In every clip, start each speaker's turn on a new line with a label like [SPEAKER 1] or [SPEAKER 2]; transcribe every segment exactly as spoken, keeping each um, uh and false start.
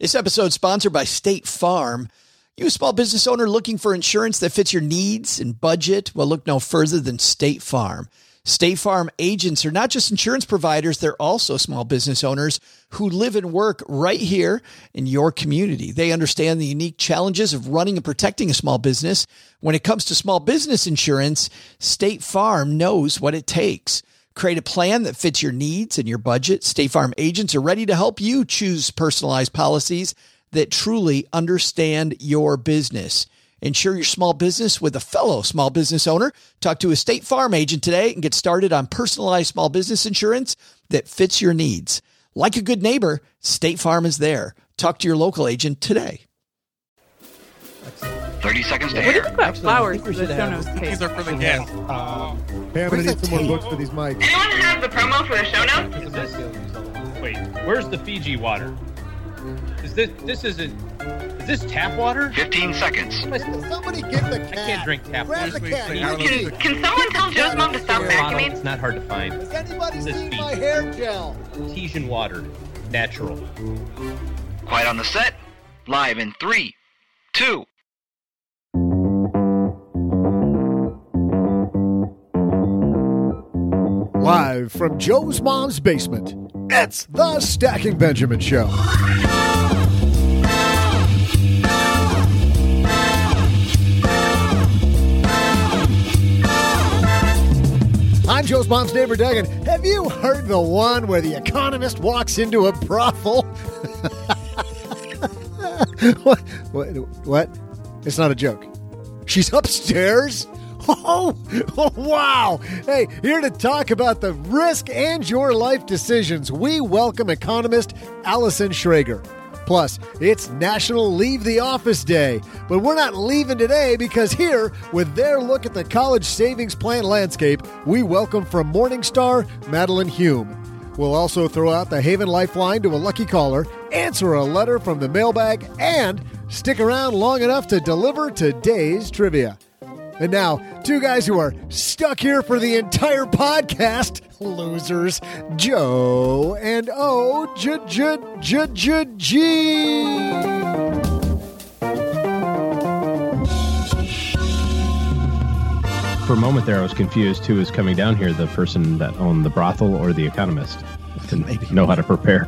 [SPEAKER 1] This episode is sponsored by State Farm. You a small business owner looking for insurance that fits your needs and budget? Well, look no further than State Farm. State Farm agents are not just insurance providers, they're also small business owners who live and work right here in your community. They understand the unique challenges of running and protecting a small business. When it comes to small business insurance, State Farm knows what it takes. Create a plan that fits your needs and your budget. State Farm agents are ready to help you choose personalized policies that truly understand your business. Insure your small business with a fellow small business owner. Talk to a State Farm agent today and get started on personalized small business insurance that fits your needs. Like a good neighbor, State Farm is there. Talk to your local agent today.
[SPEAKER 2] thirty seconds to
[SPEAKER 3] What do you
[SPEAKER 2] air.
[SPEAKER 3] think about flowers for the show notes page?
[SPEAKER 4] These are for the guests.
[SPEAKER 5] Uh, hey, I'm going to need some more books for these mics.
[SPEAKER 6] Anyone have the promo for the show notes?
[SPEAKER 7] Is this, wait, where's the Fiji water? Is this, this isn't, is this tap water?
[SPEAKER 2] fifteen seconds.
[SPEAKER 5] Somebody get the cat.
[SPEAKER 7] I can't drink tap
[SPEAKER 5] Grab
[SPEAKER 7] water.
[SPEAKER 5] the cat.
[SPEAKER 6] Can, can someone tell Joe's mom to stop vacuuming?
[SPEAKER 7] It's not hard to find.
[SPEAKER 5] Has anybody
[SPEAKER 7] This
[SPEAKER 5] seen
[SPEAKER 7] Fiji.
[SPEAKER 5] my hair gel?
[SPEAKER 7] Artesian water, natural.
[SPEAKER 2] Quiet on the set. Live in three, two.
[SPEAKER 5] Live from Joe's mom's basement, it's the Stacking Benjamin Show. I'm Joe's mom's neighbor, Doug, and have you heard the one where the economist walks into a brothel? what, what? What? It's not a joke. She's upstairs? Oh, oh, wow. Hey, here to talk about the risk and your life decisions, we welcome economist Allison Schrager. Plus, it's National Leave the Office Day, but we're not leaving today because here, with their look at the college savings plan landscape, we welcome from Morningstar, Madeline Hume. We'll also throw out the Haven Lifeline to a lucky caller, answer a letter from the mailbag, and stick around long enough to deliver today's trivia. And now, two guys who are stuck here for the entire podcast, losers, Joe and O J J J J G.
[SPEAKER 7] For a moment there, I was confused who was coming down here, the person that owned the brothel or the economist. Didn't
[SPEAKER 1] Maybe.
[SPEAKER 7] know how to prepare.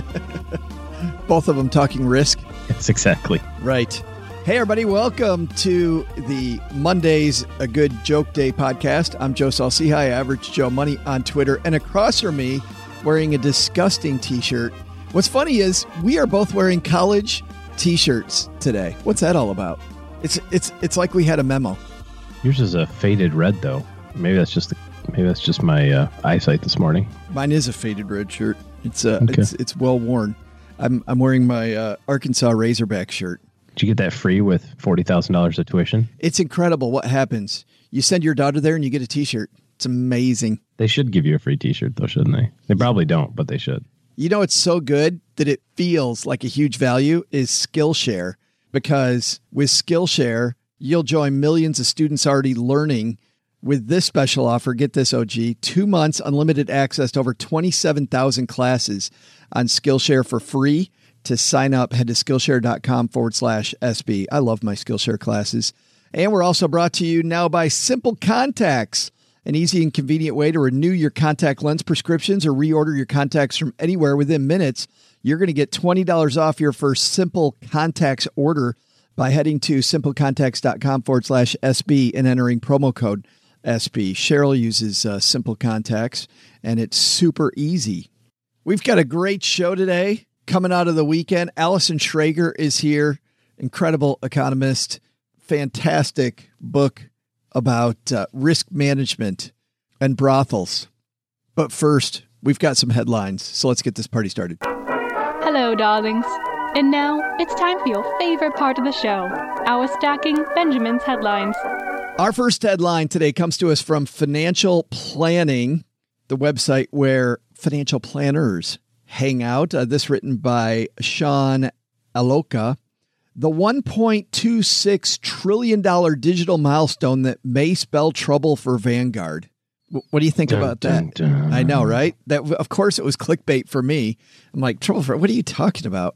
[SPEAKER 1] Both of them talking risk.
[SPEAKER 7] Yes, exactly.
[SPEAKER 1] Right. Hey, everybody. Welcome to the Monday's A Good Joke Day podcast. I'm Joe Salcihi, Average Joe Money on Twitter. And across from me, wearing a disgusting T-shirt. What's funny is we are both wearing college T-shirts today. What's that all about? It's it's it's like we had a memo.
[SPEAKER 7] Yours is a faded red, though. Maybe that's just the, maybe that's just my uh, eyesight this morning.
[SPEAKER 1] Mine is a faded red shirt. It's uh,
[SPEAKER 7] Okay.
[SPEAKER 1] it's it's well worn. I'm I'm wearing my uh, Arkansas Razorback shirt.
[SPEAKER 7] Did you get that free with forty thousand dollars of tuition?
[SPEAKER 1] It's incredible what happens. You send your daughter there and you get a T-shirt. It's amazing.
[SPEAKER 7] They should give you a free T-shirt, though, shouldn't they? They probably don't, but they should.
[SPEAKER 1] You know, it's so good that it feels like a huge value is Skillshare, because with Skillshare, you'll join millions of students already learning with this special offer. Get this, O G, two months, unlimited access to over twenty-seven thousand classes on Skillshare for free. To sign up, head to Skillshare.com forward slash SB. I love my Skillshare classes. And we're also brought to you now by Simple Contacts, an easy and convenient way to renew your contact lens prescriptions or reorder your contacts from anywhere within minutes. You're going to get twenty dollars off your first Simple Contacts order by heading to simplecontacts.com forward slash SB and entering promo code S B. Cheryl uses uh, Simple Contacts, and it's super easy. We've got a great show today. Coming out of the weekend, Allison Schrager is here, incredible economist, fantastic book about uh, risk management and brothels. But first, we've got some headlines, so let's get this party started.
[SPEAKER 3] Hello, darlings. And now it's time for your favorite part of the show, our Stacking Benjamin's headlines.
[SPEAKER 1] Our first headline today comes to us from Financial Planning, the website where financial planners hang out. Uh, this written by Sean Aloka. The one point two six trillion dollars digital milestone that may spell trouble for Vanguard. W- what do you think
[SPEAKER 7] Dun,
[SPEAKER 1] about
[SPEAKER 7] dun,
[SPEAKER 1] that?
[SPEAKER 7] dun.
[SPEAKER 1] I know, right? That, of course, it was clickbait for me. I'm like, trouble for, what are you talking about?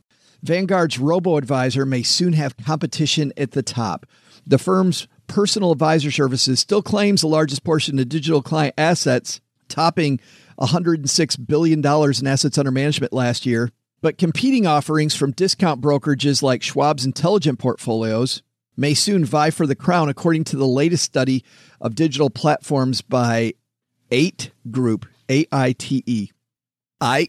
[SPEAKER 1] Vanguard's robo-advisor may soon have competition at the top. The firm's personal advisor services still claims the largest portion of digital client assets, topping one hundred six billion dollars in assets under management last year. But competing offerings from discount brokerages like Schwab's Intelligent Portfolios may soon vie for the crown, according to the latest study of digital platforms by Aite Group, A I T E. I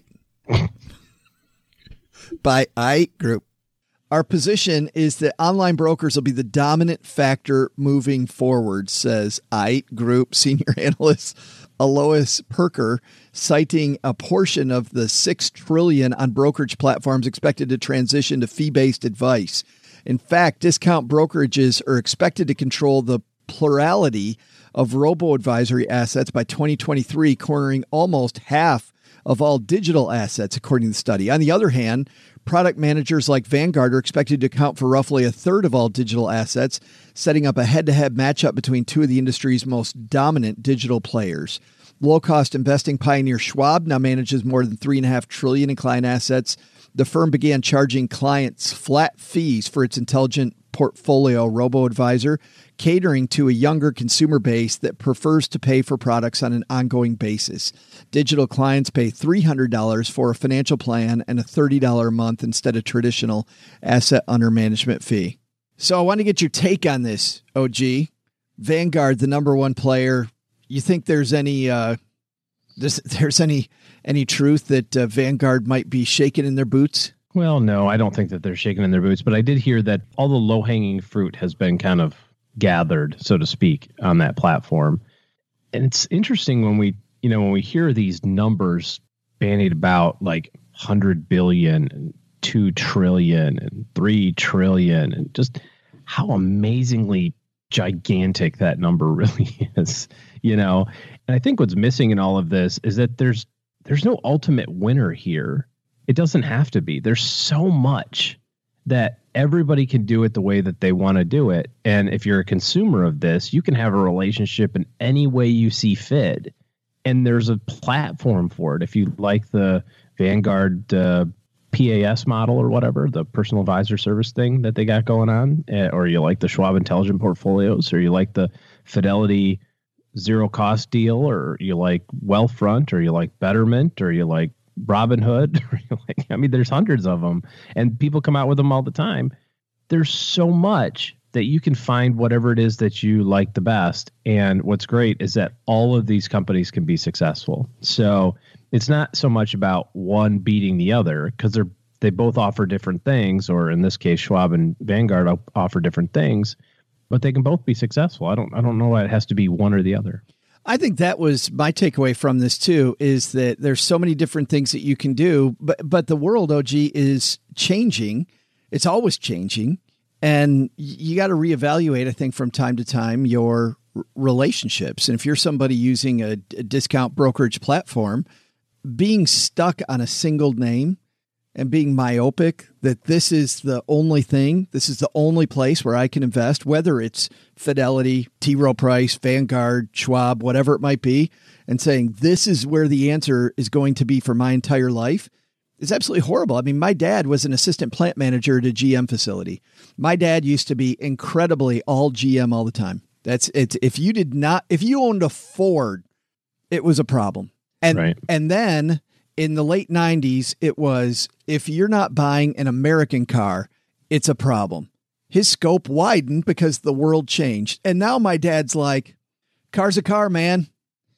[SPEAKER 1] by Aite Group. Our position is that online brokers will be the dominant factor moving forward, says Aite Group senior analyst Alois Perker, citing a portion of the six trillion dollars on brokerage platforms expected to transition to fee-based advice. In fact, discount brokerages are expected to control the plurality of robo-advisory assets by twenty twenty-three, cornering almost half of all digital assets, according to the study. On the other hand, product managers like Vanguard are expected to account for roughly a third of all digital assets, setting up a head-to-head matchup between two of the industry's most dominant digital players. Low-cost investing pioneer Schwab now manages more than three point five trillion dollars in client assets. The firm began charging clients flat fees for its intelligent portfolio robo-advisor, catering to a younger consumer base that prefers to pay for products on an ongoing basis. Digital clients pay three hundred dollars for a financial plan and a thirty dollars a month instead of traditional asset under management fee. So I want to get your take on this, O G. Vanguard, the number one player. You think there's any uh, there's, there's any any truth that uh, Vanguard might be shaking in their boots?
[SPEAKER 4] Well, no, I don't think that they're shaking in their boots, but I did hear that all the low-hanging fruit has been kind of gathered, so to speak, on that platform. And it's interesting when we, you know, when we hear these numbers bandied about, like one hundred billion and two trillion and three trillion, and just how amazingly gigantic that number really is, you know. And I think what's missing in all of this is that there's there's no ultimate winner here. It doesn't have to be. There's so much that everybody can do it the way that they want to do it. And if you're a consumer of this, you can have a relationship in any way you see fit. And there's a platform for it. If you like the Vanguard uh, P A S model or whatever, the personal advisor service thing that they got going on, uh, or you like the Schwab Intelligent Portfolios, or you like the Fidelity zero cost deal, or you like Wealthfront, or you like Betterment, or you like Robinhood. I mean, there's hundreds of them, and people come out with them all the time. There's so much that you can find whatever it is that you like the best. And what's great is that all of these companies can be successful. So it's not so much about one beating the other, because they're they both offer different things, or in this case, Schwab and Vanguard offer different things, but they can both be successful. I don't I don't know why it has to be one or the other.
[SPEAKER 1] I think that was my takeaway from this too, is that there's so many different things that you can do, but but the world, O G, is changing. It's always changing, and you got to reevaluate, I think, from time to time, your r- relationships. And if you're somebody using a, a discount brokerage platform, being stuck on a single name and being myopic that this is the only thing, this is the only place where I can invest, whether it's Fidelity, T. Rowe Price, Vanguard, Schwab, whatever it might be, and saying this is where the answer is going to be for my entire life, is absolutely horrible. I mean, my dad was an assistant plant manager at a G M facility. My dad used to be incredibly all G M all the time. That's it. If you did not, if you owned a Ford, it was a problem. And,
[SPEAKER 4] right.
[SPEAKER 1] and then in the late nineties, it was, if you're not buying an American car, it's a problem. His scope widened because the world changed. And now my dad's like, car's a car, man.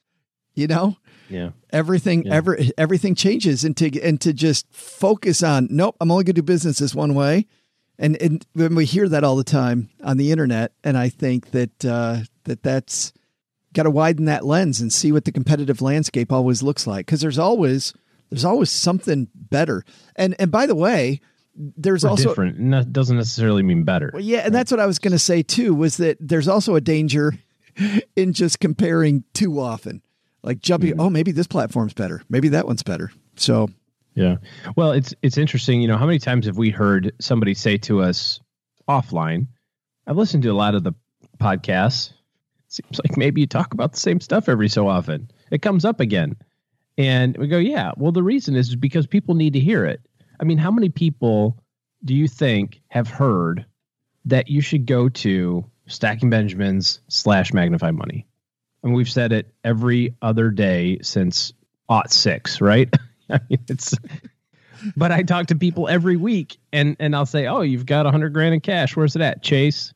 [SPEAKER 1] You know?
[SPEAKER 4] Yeah.
[SPEAKER 1] Everything, yeah. Every, everything changes, and to, and to just focus on, nope, I'm only going to do business this one way. And, and when we hear that all the time on the internet, and I think that, uh, that that's got to widen that lens and see what the competitive landscape always looks like. Cause there's always, there's always something better. And, and by the way, there's
[SPEAKER 4] or
[SPEAKER 1] also
[SPEAKER 4] different. No, doesn't necessarily mean better.
[SPEAKER 1] Well, yeah. And that's what I was going to say too, was that there's also a danger in just comparing too often. Like jumping, mm-hmm. oh, maybe this platform's better. Maybe that one's better. So,
[SPEAKER 4] yeah. Well, it's it's interesting. You know, how many times have we heard somebody say to us offline? I've listened to a lot of the podcasts. It seems like maybe you talk about the same stuff every so often. It comes up again, and we go, yeah. Well, the reason is because people need to hear it. I mean, how many people do you think have heard that you should go to Stacking Benjamins slash Magnify Money? And we've said it every other day since aught six, right? I mean, it's, but I talk to people every week and, and I'll say, oh, you've got a hundred grand in cash. Where's it at? Chase.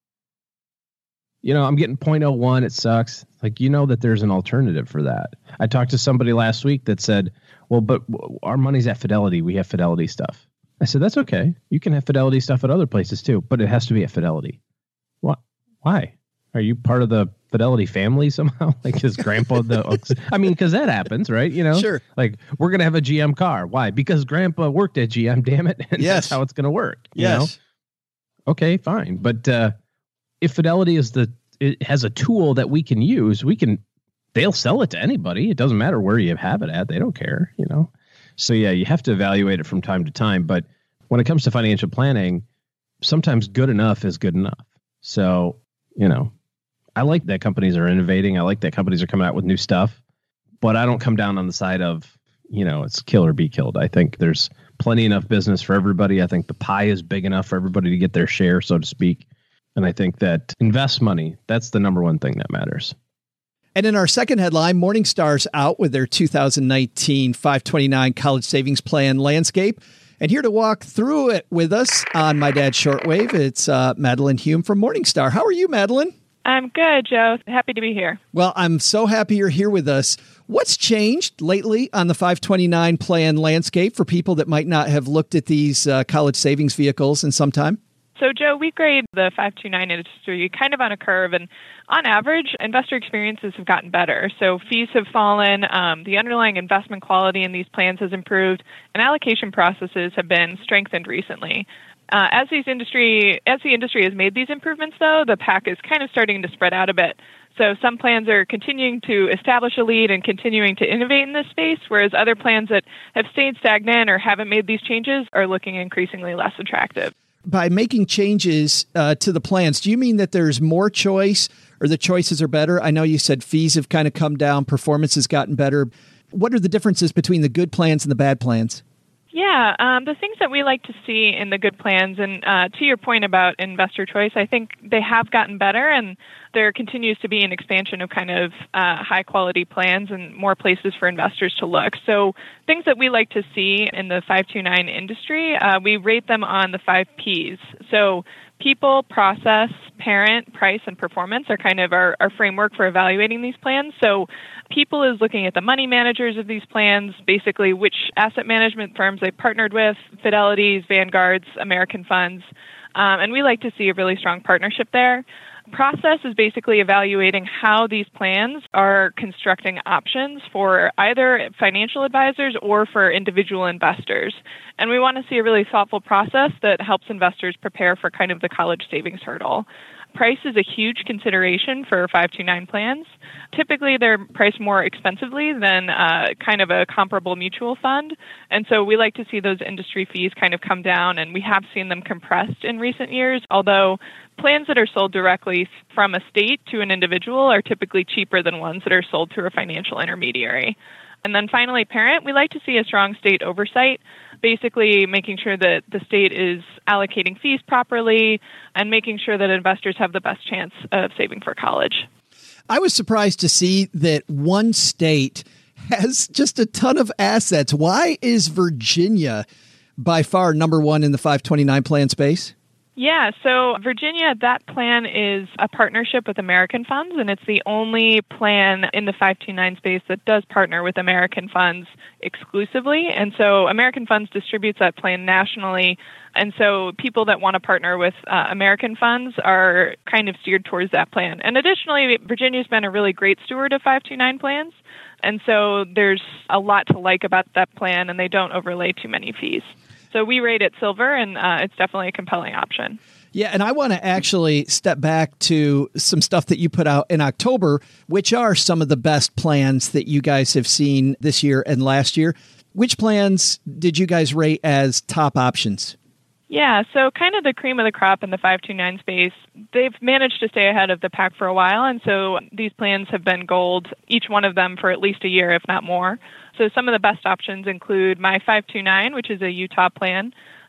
[SPEAKER 4] You know, I'm getting zero point zero one. It sucks. Like, you know that there's an alternative for that. I talked to somebody last week that said, well, but our money's at Fidelity. We have Fidelity stuff. I said, that's okay. You can have Fidelity stuff at other places too, but it has to be at Fidelity. What? Why? Are you part of the Fidelity family somehow? Like his grandpa, the, I mean, because that happens, right? You know,
[SPEAKER 1] sure.
[SPEAKER 4] Like we're going to have a G M car. Why? Because grandpa worked at G M, damn it. And
[SPEAKER 1] yes.
[SPEAKER 4] That's how it's going to work. You
[SPEAKER 1] yes.
[SPEAKER 4] know? Okay, fine. But uh, if Fidelity is the, it has a tool that we can use, we can, they'll sell it to anybody. It doesn't matter where you have it at. They don't care, you know? So yeah, you have to evaluate it from time to time. But when it comes to financial planning, sometimes good enough is good enough. So, you know, I like that companies are innovating. I like that companies are coming out with new stuff, but I don't come down on the side of, you know, it's kill or be killed. I think there's plenty enough business for everybody. I think the pie is big enough for everybody to get their share, so to speak. And I think that invest money, that's the number one thing that matters.
[SPEAKER 1] And in our second headline, Morningstar's out with their two thousand nineteen five twenty-nine College Savings Plan landscape. And here to walk through it with us on My Dad's Shortwave, it's uh, Madeline Hume from Morningstar. How are you, Madeline?
[SPEAKER 8] I'm good, Joe. Happy to be here.
[SPEAKER 1] Well, I'm so happy you're here with us. What's changed lately on the five twenty-nine plan landscape for people that might not have looked at these uh, college savings vehicles in some time?
[SPEAKER 8] So, Joe, we grade the five twenty-nine industry kind of on a curve, and on average, investor experiences have gotten better. So fees have fallen, um, the underlying investment quality in these plans has improved, and allocation processes have been strengthened recently. Uh, as these industry, as the industry has made these improvements, though, the pack is kind of starting to spread out a bit. So some plans are continuing to establish a lead and continuing to innovate in this space, whereas other plans that have stayed stagnant or haven't made these changes are looking increasingly less attractive.
[SPEAKER 1] By making changes uh, to the plans, do you mean that there's more choice or the choices are better? I know you said fees have kind of come down, performance has gotten better. What are the differences between the good plans and the bad plans?
[SPEAKER 8] Yeah, um, the things that we like to see in the good plans, and uh, to your point about investor choice, I think they have gotten better, and there continues to be an expansion of kind of uh, high-quality plans and more places for investors to look. So things that we like to see in the five twenty-nine industry, uh, we rate them on the five Ps. So people, process, parent, price, and performance are kind of our, our framework for evaluating these plans. So people is looking at the money managers of these plans, basically which asset management firms they partnered with, Fidelities, Vanguards, American funds, um, and we like to see a really strong partnership there. Process is basically evaluating how these plans are constructing options for either financial advisors or for individual investors. And we want to see a really thoughtful process that helps investors prepare for kind of the college savings hurdle. Price is a huge consideration for five twenty-nine plans. Typically, they're priced more expensively than uh, kind of a comparable mutual fund. And so we like to see those industry fees kind of come down, and we have seen them compressed in recent years, although plans that are sold directly from a state to an individual are typically cheaper than ones that are sold through a financial intermediary. And then finally, parent, we like to see a strong state oversight, basically making sure that the state is allocating fees properly and making sure that investors have the best chance of saving for college.
[SPEAKER 1] I was surprised to see that one state has just a ton of assets. Why is Virginia by far number one in the five twenty-nine plan space?
[SPEAKER 8] Yeah, so Virginia, that plan is a partnership with American funds, and it's the only plan in the five twenty-nine space that does partner with American funds exclusively. And so American funds distributes that plan nationally. And so people that want to partner with uh, American funds are kind of steered towards that plan. And additionally, Virginia's been a really great steward of five twenty-nine plans. And so there's a lot to like about that plan, and they don't overlay too many fees. So we rate it silver, and uh, it's definitely a compelling option.
[SPEAKER 1] Yeah, and I want to actually step back to some stuff that you put out in October, which are some of the best plans that you guys have seen this year and last year. Which plans did you guys rate as top options?
[SPEAKER 8] Yeah, so kind of the cream of the crop in the five twenty-nine space, they've managed to stay ahead of the pack for a while, and so these plans have been gold, each one of them for at least a year, if not more. So some of the best options include My five twenty-nine, which is a Utah plan.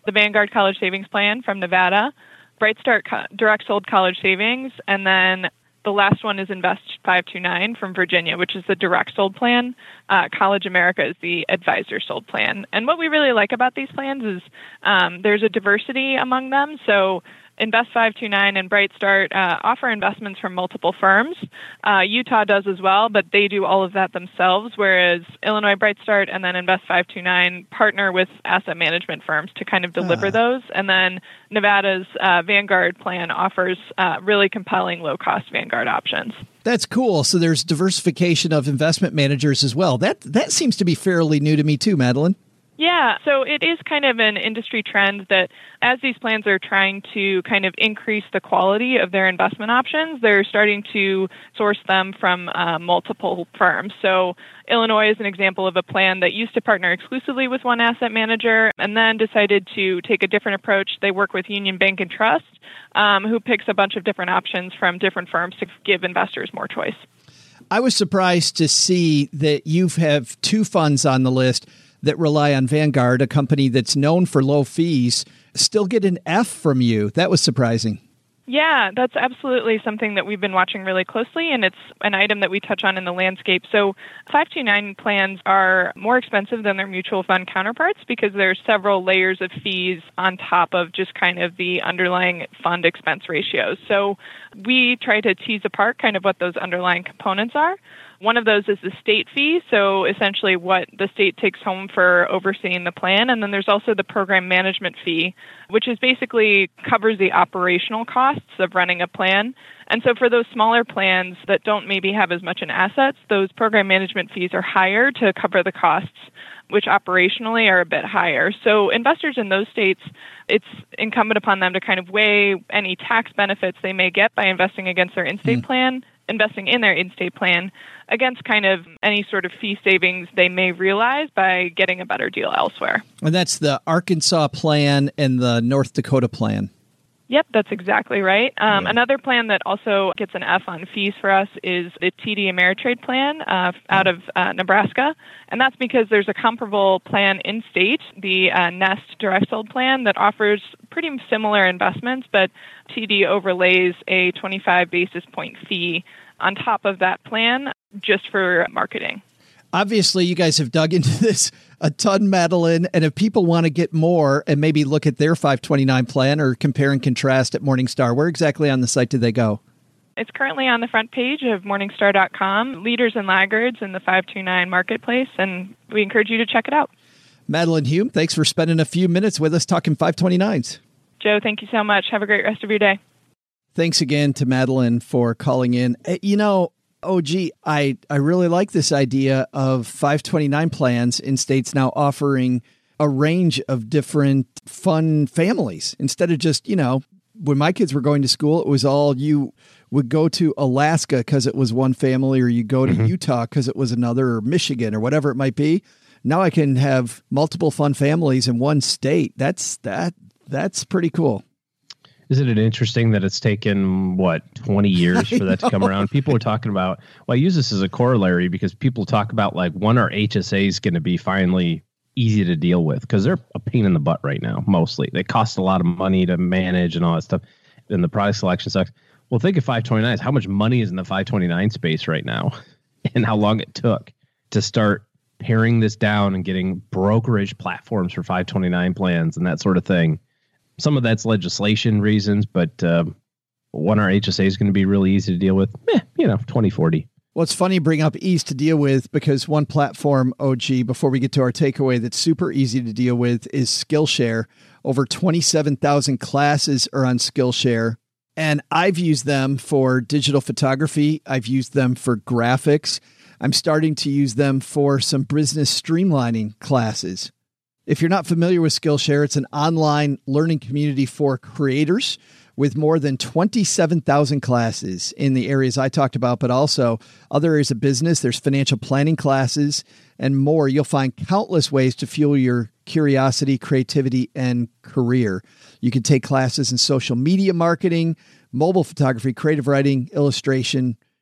[SPEAKER 8] the Vanguard College Savings Plan from Nevada, BrightStart Co- Direct Sold College Savings, and then the last one is Invest five two nine from Virginia, which is the direct sold plan. Uh, College America is the advisor sold plan. And what we really like about these plans is um, there's a diversity among them. So Invest five two nine and BrightStart uh, offer investments from multiple firms. Uh, Utah does as well, but they do all of that themselves, whereas Illinois BrightStart and then Invest five two nine partner with asset management firms to kind of deliver uh. those. And then Nevada's uh, Vanguard plan offers uh, really compelling low-cost Vanguard options.
[SPEAKER 1] That's cool. So there's diversification of investment managers as well. That that seems to be fairly new to me too, Madeline.
[SPEAKER 8] Yeah, so it is kind of an industry trend that as these plans are trying to kind of increase the quality of their investment options, they're starting to source them from uh, multiple firms. So Illinois is an example of a plan that used to partner exclusively with one asset manager and then decided to take a different approach. They work with Union Bank and Trust, um, who picks a bunch of different options from different firms to give investors more choice.
[SPEAKER 1] I was surprised to see that you have two funds on the list that rely on Vanguard, a company that's known for low fees, still get an F from you. That was surprising.
[SPEAKER 8] Yeah, that's absolutely something that we've been watching really closely, and it's an item that we touch on in the landscape. So five two nine plans are more expensive than their mutual fund counterparts because there's several layers of fees on top of just kind of the underlying fund expense ratios. So we try to tease apart kind of what those underlying components are. One of those is the state fee, so essentially what the state takes home for overseeing the plan. And then there's also the program management fee, which is basically covers the operational costs of running a plan. And so for those smaller plans that don't maybe have as much in assets, those program management fees are higher to cover the costs, which operationally are a bit higher. So investors in those states, it's incumbent upon them to kind of weigh any tax benefits they may get by investing against their in-state mm. plan, investing in their in-state plan, against kind of any sort of fee savings they may realize by getting a better deal elsewhere.
[SPEAKER 1] And that's the Arkansas plan and the North Dakota plan.
[SPEAKER 8] Yep, that's exactly right. Um,
[SPEAKER 1] yeah.
[SPEAKER 8] Another plan that also gets an F on fees for us is the T D Ameritrade plan uh, out of uh, Nebraska. And that's because there's a comparable plan in state, the uh, Nest Direct Sold plan, that offers pretty similar investments, but T D overlays a twenty-five basis point fee on top of that plan just for marketing.
[SPEAKER 1] Obviously, you guys have dug into this a ton, Madeline, and if people want to get more and maybe look at their five twenty-nine plan or compare and contrast at Morningstar, where exactly on the site do they go?
[SPEAKER 8] It's currently on the front page of Morningstar dot com, leaders and laggards in the five two nine marketplace, and we encourage you to check it out.
[SPEAKER 1] Madeline Hume, thanks for spending a few minutes with us talking five twenty-nines.
[SPEAKER 8] Joe, thank you so much. Have a great rest of your day.
[SPEAKER 1] Thanks again to Madeline for calling in. You know, oh, gee, I, I really like this idea of five twenty-nine plans in states now offering a range of different fun families. Instead of just, you know, when my kids were going to school, it was all you would go to Alaska because it was one family, or you go to mm-hmm. Utah because it was another, or Michigan or whatever it might be. Now I can have multiple fun families in one state. That's that. That's pretty cool.
[SPEAKER 4] Isn't it interesting that it's taken, what, twenty years for that to come around? People are talking about, well, I use this as a corollary because people talk about, like, when are H S As going to be finally easy to deal with? Because they're a pain in the butt right now, mostly. They cost a lot of money to manage and all that stuff, and the product selection sucks. Well, think of five twenty-nines. How much money is in the five twenty-nine space right now, and how long it took to start paring this down and getting brokerage platforms for five twenty-nine plans and that sort of thing. Some of that's legislation reasons, but uh, when our H S A is going to be really easy to deal with, eh, you know, twenty forty.
[SPEAKER 1] Well, it's funny you bring up ease to deal with, because one platform, O G, before we get to our takeaway, that's super easy to deal with is Skillshare. Over twenty-seven thousand classes are on Skillshare, and I've used them for digital photography. I've used them for graphics. I'm starting to use them for some business streamlining classes. If you're not familiar with Skillshare, it's an online learning community for creators with more than twenty-seven thousand classes in the areas I talked about, but also other areas of business. There's financial planning classes and more. You'll find countless ways to fuel your curiosity, creativity, and career. You can take classes in social media marketing, mobile photography, creative writing, illustration.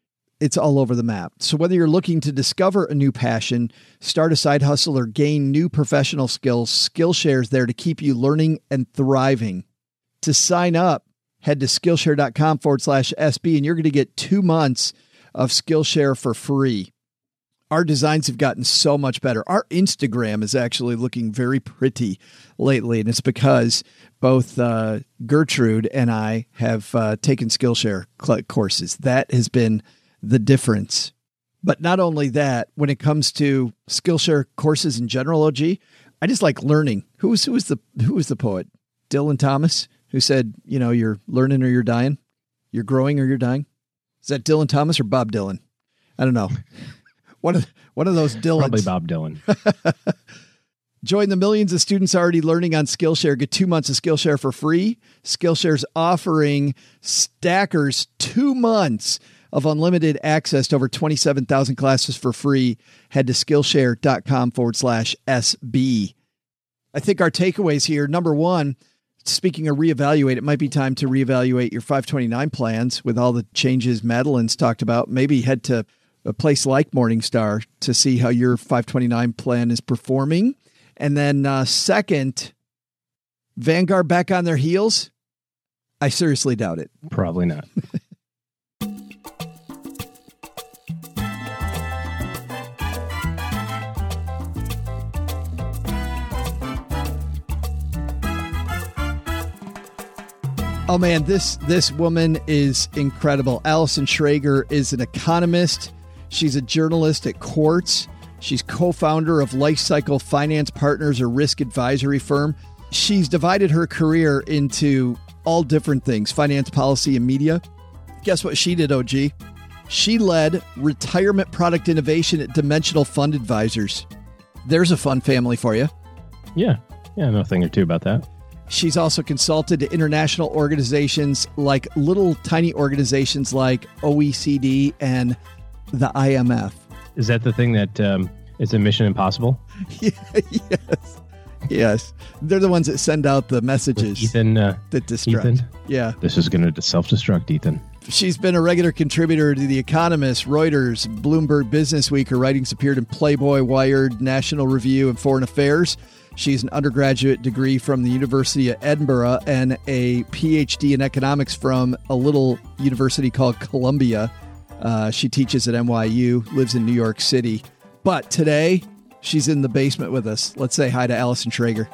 [SPEAKER 1] it's all over the map. So whether you're looking to discover a new passion, start a side hustle, or gain new professional skills, Skillshare is there to keep you learning and thriving. To sign up, head to Skillshare.com forward slash SB, and you're going to get two months of Skillshare for free. Our designs have gotten so much better. Our Instagram is actually looking very pretty lately, and it's because both uh, Gertrude and I have uh, taken Skillshare cl- courses. That has been the difference. But not only that, when it comes to Skillshare courses in general, O G, I just like learning. Who was, who was the, who was the poet? Dylan Thomas, who said, you know, you're learning or you're dying. You're growing or you're dying. Is that Dylan Thomas or Bob Dylan? I don't know. One of, one of those Dylans.
[SPEAKER 4] Probably Bob Dylan.
[SPEAKER 1] Join the millions of students already learning on Skillshare. Get two months of Skillshare for free. Skillshare's offering stackers two months of unlimited access to over twenty-seven thousand classes for free. Head to Skillshare.com forward slash SB. I think our takeaways here, number one, speaking of reevaluate, it might be time to reevaluate your five twenty-nine plans with all the changes Madeline's talked about. Maybe head to a place like Morningstar to see how your five twenty-nine plan is performing. And then uh, second, Vanguard back on their heels? I seriously doubt it.
[SPEAKER 4] Probably not.
[SPEAKER 1] Oh man, this this woman is incredible. Allison Schrager is an economist. She's a journalist at Quartz. She's co-founder of Lifecycle Finance Partners, a risk advisory firm. She's divided her career into all different things, finance, policy, and media. Guess what she did, O G? She led retirement product innovation at Dimensional Fund Advisors. There's a fun family for you.
[SPEAKER 4] Yeah. Yeah, I know a thing or two about that.
[SPEAKER 1] She's also consulted to international organizations like little tiny organizations like O E C D and the I M F.
[SPEAKER 4] Is that the thing that um, is a Mission Impossible?
[SPEAKER 1] Yeah, yes. Yes. They're the ones that send out the messages.
[SPEAKER 4] With Ethan. Uh,
[SPEAKER 1] that distract.
[SPEAKER 4] Ethan?
[SPEAKER 1] Yeah.
[SPEAKER 4] This is going to self-destruct, Ethan.
[SPEAKER 1] She's been a regular contributor to The Economist, Reuters, Bloomberg Business Week. Her writings appeared in Playboy, Wired, National Review, and Foreign Affairs. She's an undergraduate degree from the University of Edinburgh and a P H D in economics from a little university called Columbia. Uh, she teaches at N Y U, lives in New York City. But today, she's in the basement with us. Let's say hi to Allison Schrager.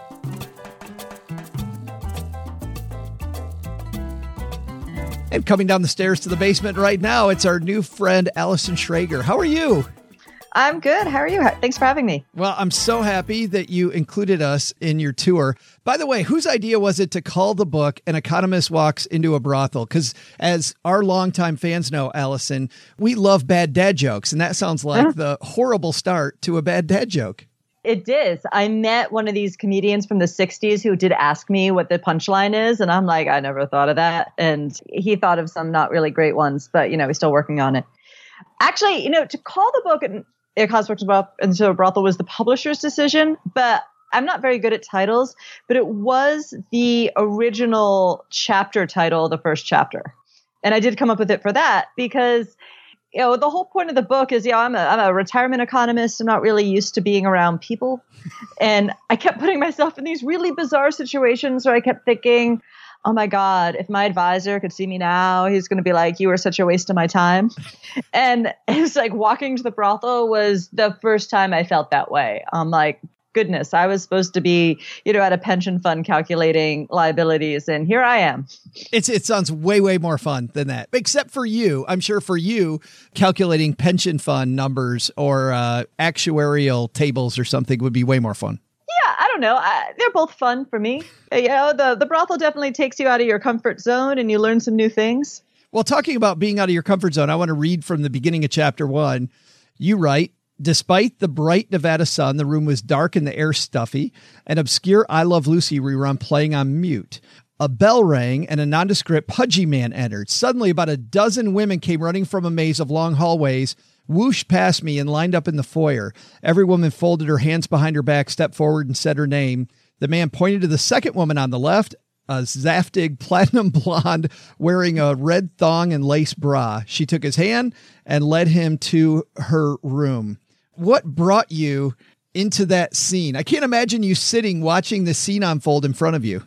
[SPEAKER 1] And coming down the stairs to the basement right now, it's our new friend, Allison Schrager. How are you?
[SPEAKER 9] I'm good. How are you? Thanks for having me.
[SPEAKER 1] Well, I'm so happy that you included us in your tour. By the way, whose idea was it to call the book An Economist Walks into a Brothel? Because as our longtime fans know, Allison, we love bad dad jokes. And that sounds like yeah. the horrible start to a bad dad joke.
[SPEAKER 9] It did. I met one of these comedians from the sixties who did ask me what the punchline is. And I'm like, I never thought of that. And he thought of some not really great ones, but, you know, he's still working on it. Actually, you know, to call the book An Economist Walks into a Brothel was the publisher's decision, but I'm not very good at titles, but it was the original chapter title, the first chapter. And I did come up with it for that because, you know, the whole point of the book is, yeah, I'm a, I'm a retirement economist. I'm not really used to being around people. And I kept putting myself in these really bizarre situations where I kept thinking, oh my God, if my advisor could see me now, he's going to be like, you were such a waste of my time. And it's like walking to the brothel was the first time I felt that way. I'm like, goodness, I was supposed to be, you know, at a pension fund calculating liabilities. And here I am.
[SPEAKER 1] It's It sounds way, way more fun than that. Except for you, I'm sure for you, calculating pension fund numbers or uh, actuarial tables or something would be way more fun.
[SPEAKER 9] Yeah, I don't know. I, they're both fun for me. You know, the, the brothel definitely takes you out of your comfort zone and you learn some new things.
[SPEAKER 1] Well, talking about being out of your comfort zone, I want to read from the beginning of chapter one. You write, despite the bright Nevada sun, the room was dark and the air stuffy. An obscure I Love Lucy rerun playing on mute. A bell rang and a nondescript pudgy man entered. Suddenly, about a dozen women came running from a maze of long hallways, whooshed past me and lined up in the foyer. Every woman folded her hands behind her back, stepped forward and said her name. The man pointed to the second woman on the left, a Zaftig platinum blonde wearing a red thong and lace bra. She took his hand and led him to her room. What brought you into that scene? I can't imagine you sitting watching the scene unfold in front of you.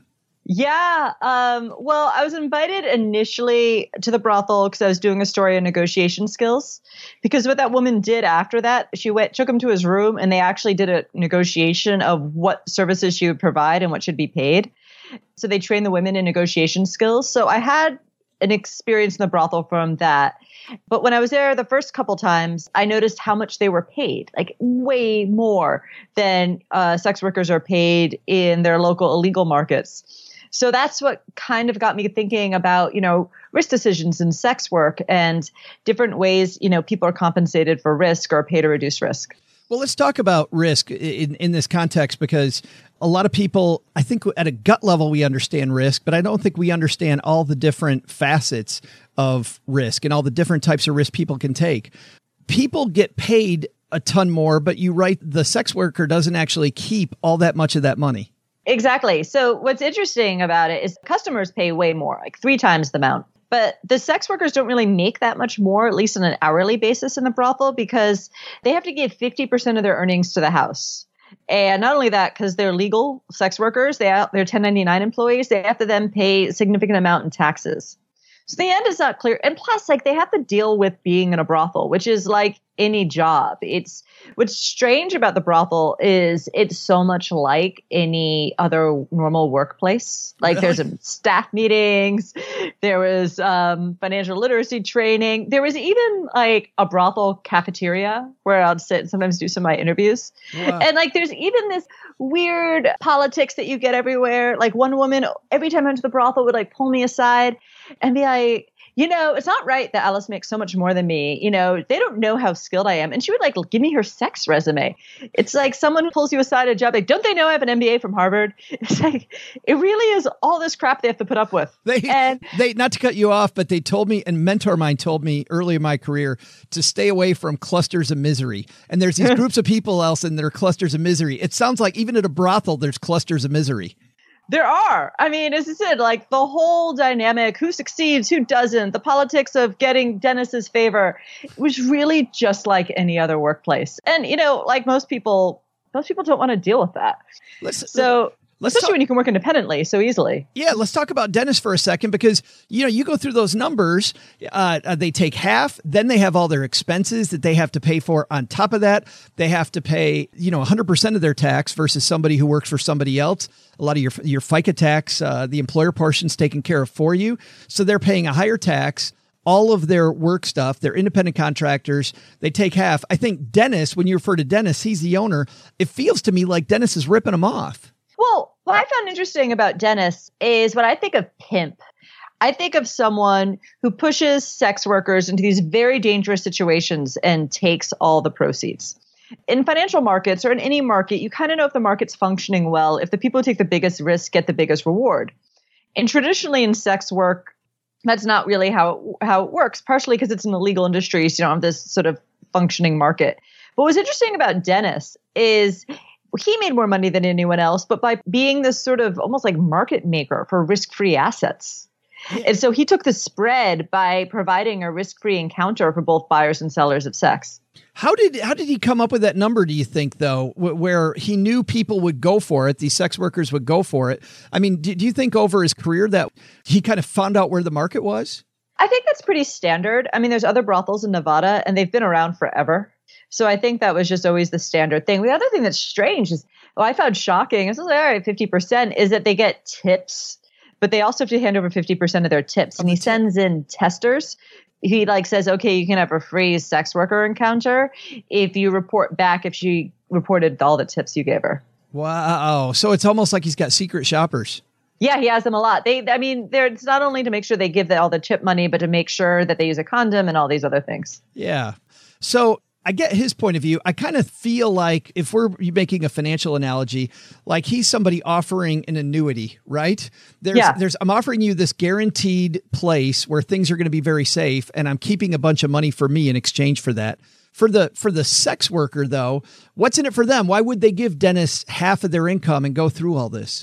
[SPEAKER 9] Yeah. Um, well, I was invited initially to the brothel because I was doing a story on negotiation skills. Because what that woman did after that, she went, took him to his room, and they actually did a negotiation of what services she would provide and what should be paid. So they trained the women in negotiation skills. So I had an experience in the brothel from that. But when I was there the first couple times, I noticed how much they were paid, like way more than uh, sex workers are paid in their local illegal markets. So that's what kind of got me thinking about, you know, risk decisions in sex work and different ways, you know, people are compensated for risk or pay to reduce risk.
[SPEAKER 1] Well, let's talk about risk in, in this context, because a lot of people, I think at a gut level, we understand risk, but I don't think we understand all the different facets of risk and all the different types of risk people can take. People get paid a ton more, but you write the sex worker doesn't actually keep all that much of that money.
[SPEAKER 9] Exactly. So what's interesting about it is customers pay way more, like three times the amount. But the sex workers don't really make that much more, at least on an hourly basis in the brothel, because they have to give fifty percent of their earnings to the house. And not only that, because they're legal sex workers, they are, they're ten ninety-nine employees, they have to then pay a significant amount in taxes. So the end is not clear. And plus, like, they have to deal with being in a brothel, which is like any job. It's what's strange about the brothel is it's so much like any other normal workplace. Like really? There's a staff meetings, there was um, financial literacy training. There was even like a brothel cafeteria where I'd sit and sometimes do some of my interviews. Wow. And like there's even this weird politics that you get everywhere. Like one woman, every time I went to the brothel, would like pull me aside and be like, you know, it's not right that Alice makes so much more than me. You know, they don't know how skilled I am. And she would like give me her sex resume. It's like someone who pulls you aside at a job, like, don't they know I have an M B A from Harvard? It's like, it really is all this crap they have to put up with.
[SPEAKER 1] They,
[SPEAKER 9] and
[SPEAKER 1] they, not to cut you off, but they told me, and mentor of mine told me early in my career to stay away from clusters of misery. And there's these groups of people else and there are clusters of misery. It sounds like even at a brothel, there's clusters of misery.
[SPEAKER 9] There are. I mean, as I said, like the whole dynamic, who succeeds, who doesn't, the politics of getting Dennis's favor was really just like any other workplace. And, you know, like most people, most people don't want to deal with that.
[SPEAKER 1] Let's,
[SPEAKER 9] so
[SPEAKER 1] let's
[SPEAKER 9] especially
[SPEAKER 1] talk,
[SPEAKER 9] when you can work independently so easily.
[SPEAKER 1] Yeah, let's talk about Dennis for a second, because, you know, you go through those numbers, uh, they take half, then they have all their expenses that they have to pay for. On top of that, they have to pay, you know, one hundred percent of their tax versus somebody who works for somebody else. A lot of your your FICA tax, uh, the employer portion's taken care of for you. So they're paying a higher tax. All of their work stuff, they're independent contractors. They take half. I think Dennis, when you refer to Dennis, he's the owner. It feels to me like Dennis is ripping them off.
[SPEAKER 9] Well, what I found interesting about Dennis is when I think of pimp, I think of someone who pushes sex workers into these very dangerous situations and takes all the proceeds. In financial markets or in any market, you kind of know if the market's functioning well, if the people who take the biggest risk get the biggest reward. And traditionally in sex work, that's not really how it, how it works, partially because it's an illegal industry, so you don't have this sort of functioning market. But what's interesting about Dennis is he made more money than anyone else, but by being this sort of almost like market maker for risk-free assets. And so he took the spread by providing a risk-free encounter for both buyers and sellers of sex.
[SPEAKER 1] How did how did he come up with that number, do you think, though, where he knew people would go for it, these sex workers would go for it? I mean, do, do you think over his career that he kind of found out where the market was?
[SPEAKER 9] I think that's pretty standard. I mean, there's other brothels in Nevada, and they've been around forever. So I think that was just always the standard thing. The other thing that's strange is, well, I found shocking, this is like, all right, fifty percent, is that they get tips, but they also have to hand over fifty percent of their tips. And he sends in testers. He like says, okay, you can have a free sex worker encounter if you report back if she reported all the tips you gave her.
[SPEAKER 1] Wow. So it's almost like he's got secret shoppers.
[SPEAKER 9] Yeah, he has them a lot. They, I mean, they're, it's not only to make sure they give the, all the tip money, but to make sure that they use a condom and all these other things.
[SPEAKER 1] Yeah. So I get his point of view. I kind of feel like if we're making a financial analogy, like he's somebody offering an annuity, right? There's,
[SPEAKER 9] yeah.
[SPEAKER 1] there's, I'm offering you this guaranteed place where things are going to be very safe, and I'm keeping a bunch of money for me in exchange for that. For the, for the sex worker, though, what's in it for them? Why would they give Dennis half of their income and go through all this?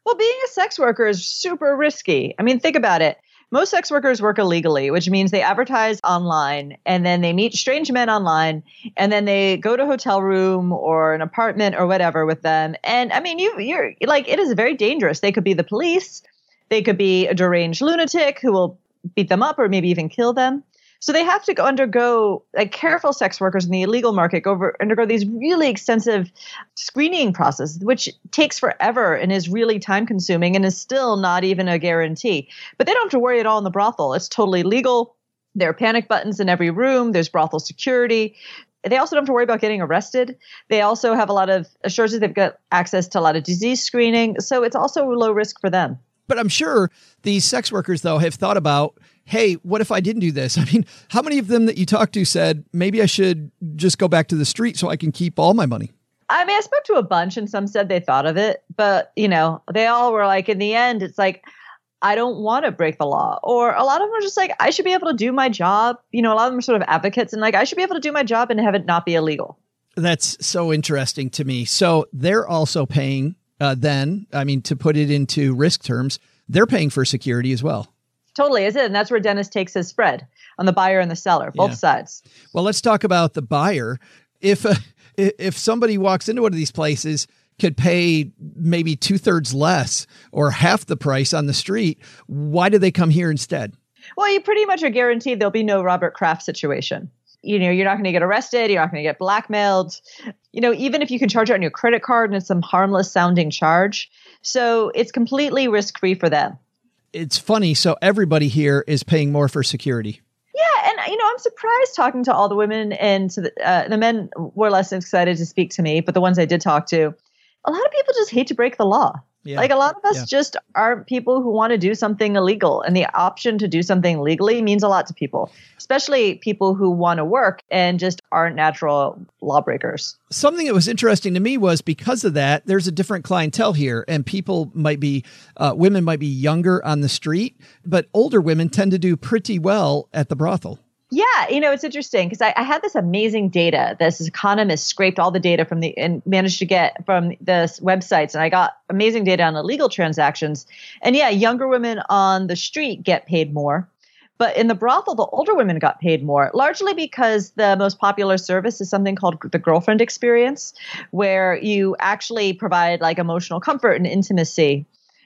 [SPEAKER 9] Well, being a sex worker is super risky. I mean, think about it. Most sex workers work illegally, which means they advertise online and then they meet strange men online and then they go to a hotel room or an apartment or whatever with them. And I mean, you, you're like, it is very dangerous. They could be the police. They could be a deranged lunatic who will beat them up or maybe even kill them. So they have to go undergo, like careful sex workers in the illegal market go over, undergo these really extensive screening processes, which takes forever and is really time consuming and is still not even a guarantee. But they don't have to worry at all in the brothel. It's totally legal. There are panic buttons in every room. There's brothel security. They also don't have to worry about getting arrested. They also have a lot of assurances. They've got access to a lot of disease screening. So it's also low risk for them.
[SPEAKER 1] But I'm sure these sex workers, though, have thought about, hey, what if I didn't do this? I mean, how many of them that you talked to said, maybe I should just go back to the street so I can keep all my money?
[SPEAKER 9] I mean, I spoke to a bunch and some said they thought of it, but, you know, they all were like, in the end, it's like, I don't want to break the law. Or a lot of them are just like, I should be able to do my job. You know, a lot of them are sort of advocates and like, I should be able to do my job and have it not be illegal.
[SPEAKER 1] That's so interesting to me. So they're also paying uh, then, I mean, to put it into risk terms, they're paying for security as well.
[SPEAKER 9] Totally is it. And that's where Dennis takes his spread on the buyer and the seller, both
[SPEAKER 1] yeah.
[SPEAKER 9] sides.
[SPEAKER 1] Well, let's talk about the buyer. If uh, if somebody walks into one of these places, could pay maybe two thirds less or half the price on the street, why do they come here instead?
[SPEAKER 9] Well, you pretty much are guaranteed there'll be no Robert Kraft situation. You know, you're not going to get arrested. You're not going to get blackmailed. You know, even if you can charge it on your credit card and it's some harmless sounding charge. So it's completely risk free for them.
[SPEAKER 1] It's funny. So everybody here is paying more for security.
[SPEAKER 9] Yeah. And, you know, I'm surprised talking to all the women and to the, uh, the men were less excited to speak to me, but the ones I did talk to, a lot of people just hate to break the law. Yeah. Like a lot of us yeah. just aren't people who want to do something illegal. And the option to do something legally means a lot to people, especially people who want to work and just aren't natural lawbreakers.
[SPEAKER 1] Something that was interesting to me was because of that, there's a different clientele here and people might be, uh, women might be younger on the street, but older women tend to do pretty well at the brothel.
[SPEAKER 9] Yeah, you know, it's interesting because I, I had this amazing data. This economist scraped all the data from the and managed to get from the websites. And I got amazing data on illegal transactions. And yeah, younger women on the street get paid more. But in the brothel, the older women got paid more, largely because the most popular service is something called the girlfriend experience, where you actually provide like emotional comfort and intimacy.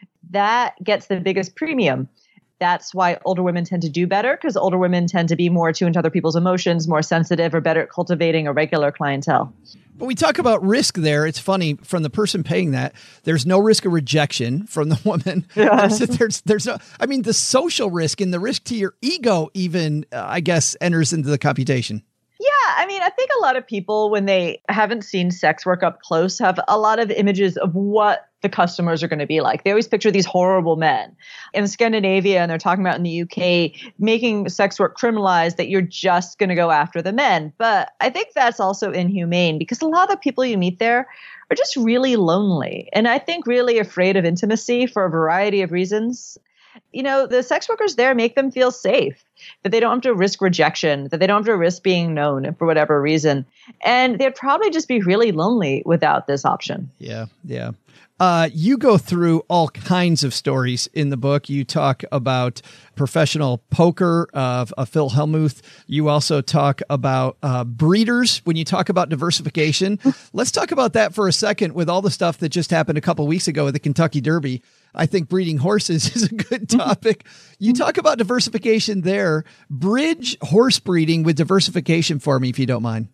[SPEAKER 9] That gets the biggest premium. That's why older women tend to do better, because older women tend to be more attuned to other people's emotions, more sensitive, or better at cultivating a regular clientele.
[SPEAKER 1] But we talk about risk there. It's funny, from the person paying that, there's no risk of rejection from the woman. Yeah. There's, there's, there's no, I mean, the social risk and the risk to your ego even, uh, I guess, enters into the computation.
[SPEAKER 9] Yeah, I mean, I think a lot of people, when they haven't seen sex work up close, have a lot of images of what the customers are going to be like. They always picture these horrible men in Scandinavia, and they're talking about in the U K, making sex work criminalized, that you're just going to go after the men. But I think that's also inhumane because a lot of the people you meet there are just really lonely. And I think really afraid of intimacy for a variety of reasons. You know, the sex workers there make them feel safe, that they don't have to risk rejection, that they don't have to risk being known for whatever reason. And they'd probably just be really lonely without this option.
[SPEAKER 1] Yeah, yeah. Uh, you go through all kinds of stories in the book. You talk about professional poker of uh, Phil Hellmuth. You also talk about uh, breeders when you talk about diversification. Let's talk about that for a second with all the stuff that just happened a couple of weeks ago at the Kentucky Derby. I think breeding horses is a good topic. You talk about diversification there. Bridge horse breeding with diversification for me, if you don't mind.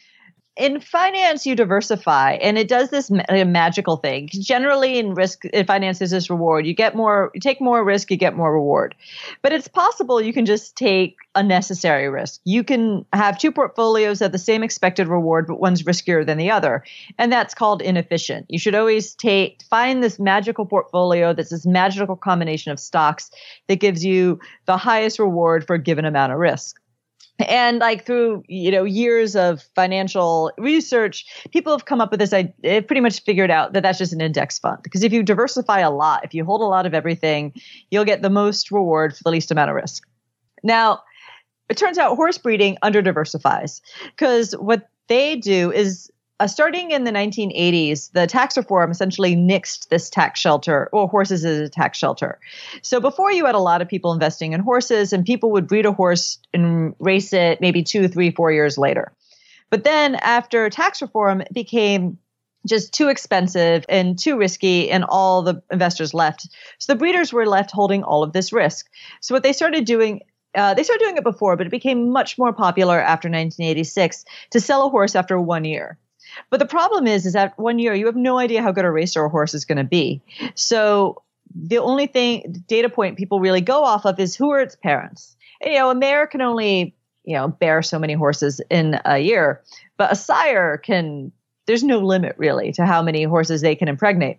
[SPEAKER 9] In finance, you diversify, and it does this ma- magical thing. Generally, in risk, in finance, there's this reward. You get more, you take more risk, you get more reward. But it's possible you can just take unnecessary risk. You can have two portfolios at the same expected reward, but one's riskier than the other, and that's called inefficient. You should always take find this magical portfolio that's this magical combination of stocks that gives you the highest reward for a given amount of risk. And like through, you know, years of financial research, people have come up with this. I pretty much figured out that that's just an index fund, because if you diversify a lot, if you hold a lot of everything, you'll get the most reward for the least amount of risk. Now, it turns out horse breeding under diversifies, because what they do is Uh, starting in the nineteen eighties, the tax reform essentially nixed this tax shelter, or horses as a tax shelter. So before, you had a lot of people investing in horses, and people would breed a horse and race it maybe two, three, four years later. But then after tax reform, it became just too expensive and too risky, and all the investors left. So the breeders were left holding all of this risk. So what they started doing Uh, they started doing it before, but it became much more popular after nineteen eighty-six to sell a horse after one year. But the problem is, is that one year you have no idea how good a racer a horse is going to be. So the only thing, data point people really go off of is who are its parents. And, you know, a mare can only, you know, bear so many horses in a year, but a sire can, there's no limit really to how many horses they can impregnate.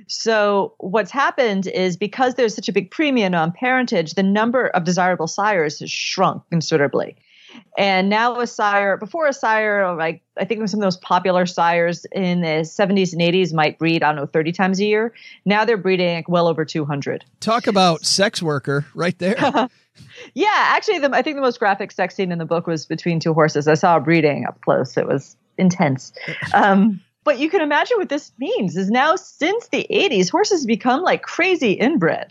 [SPEAKER 9] So what's happened is, because there's such a big premium on parentage, the number of desirable sires has shrunk considerably. And now a sire, before a sire, like I think some of those popular sires in the seventies and eighties might breed, I don't know, thirty times a year. Now they're breeding like well over two hundred.
[SPEAKER 1] Talk about sex worker right there.
[SPEAKER 9] Yeah, actually, the, I think the most graphic sex scene in the book was between two horses. I saw breeding up close. It was intense. Um, but you can imagine what this means is now, since the eighties, horses become like crazy inbred.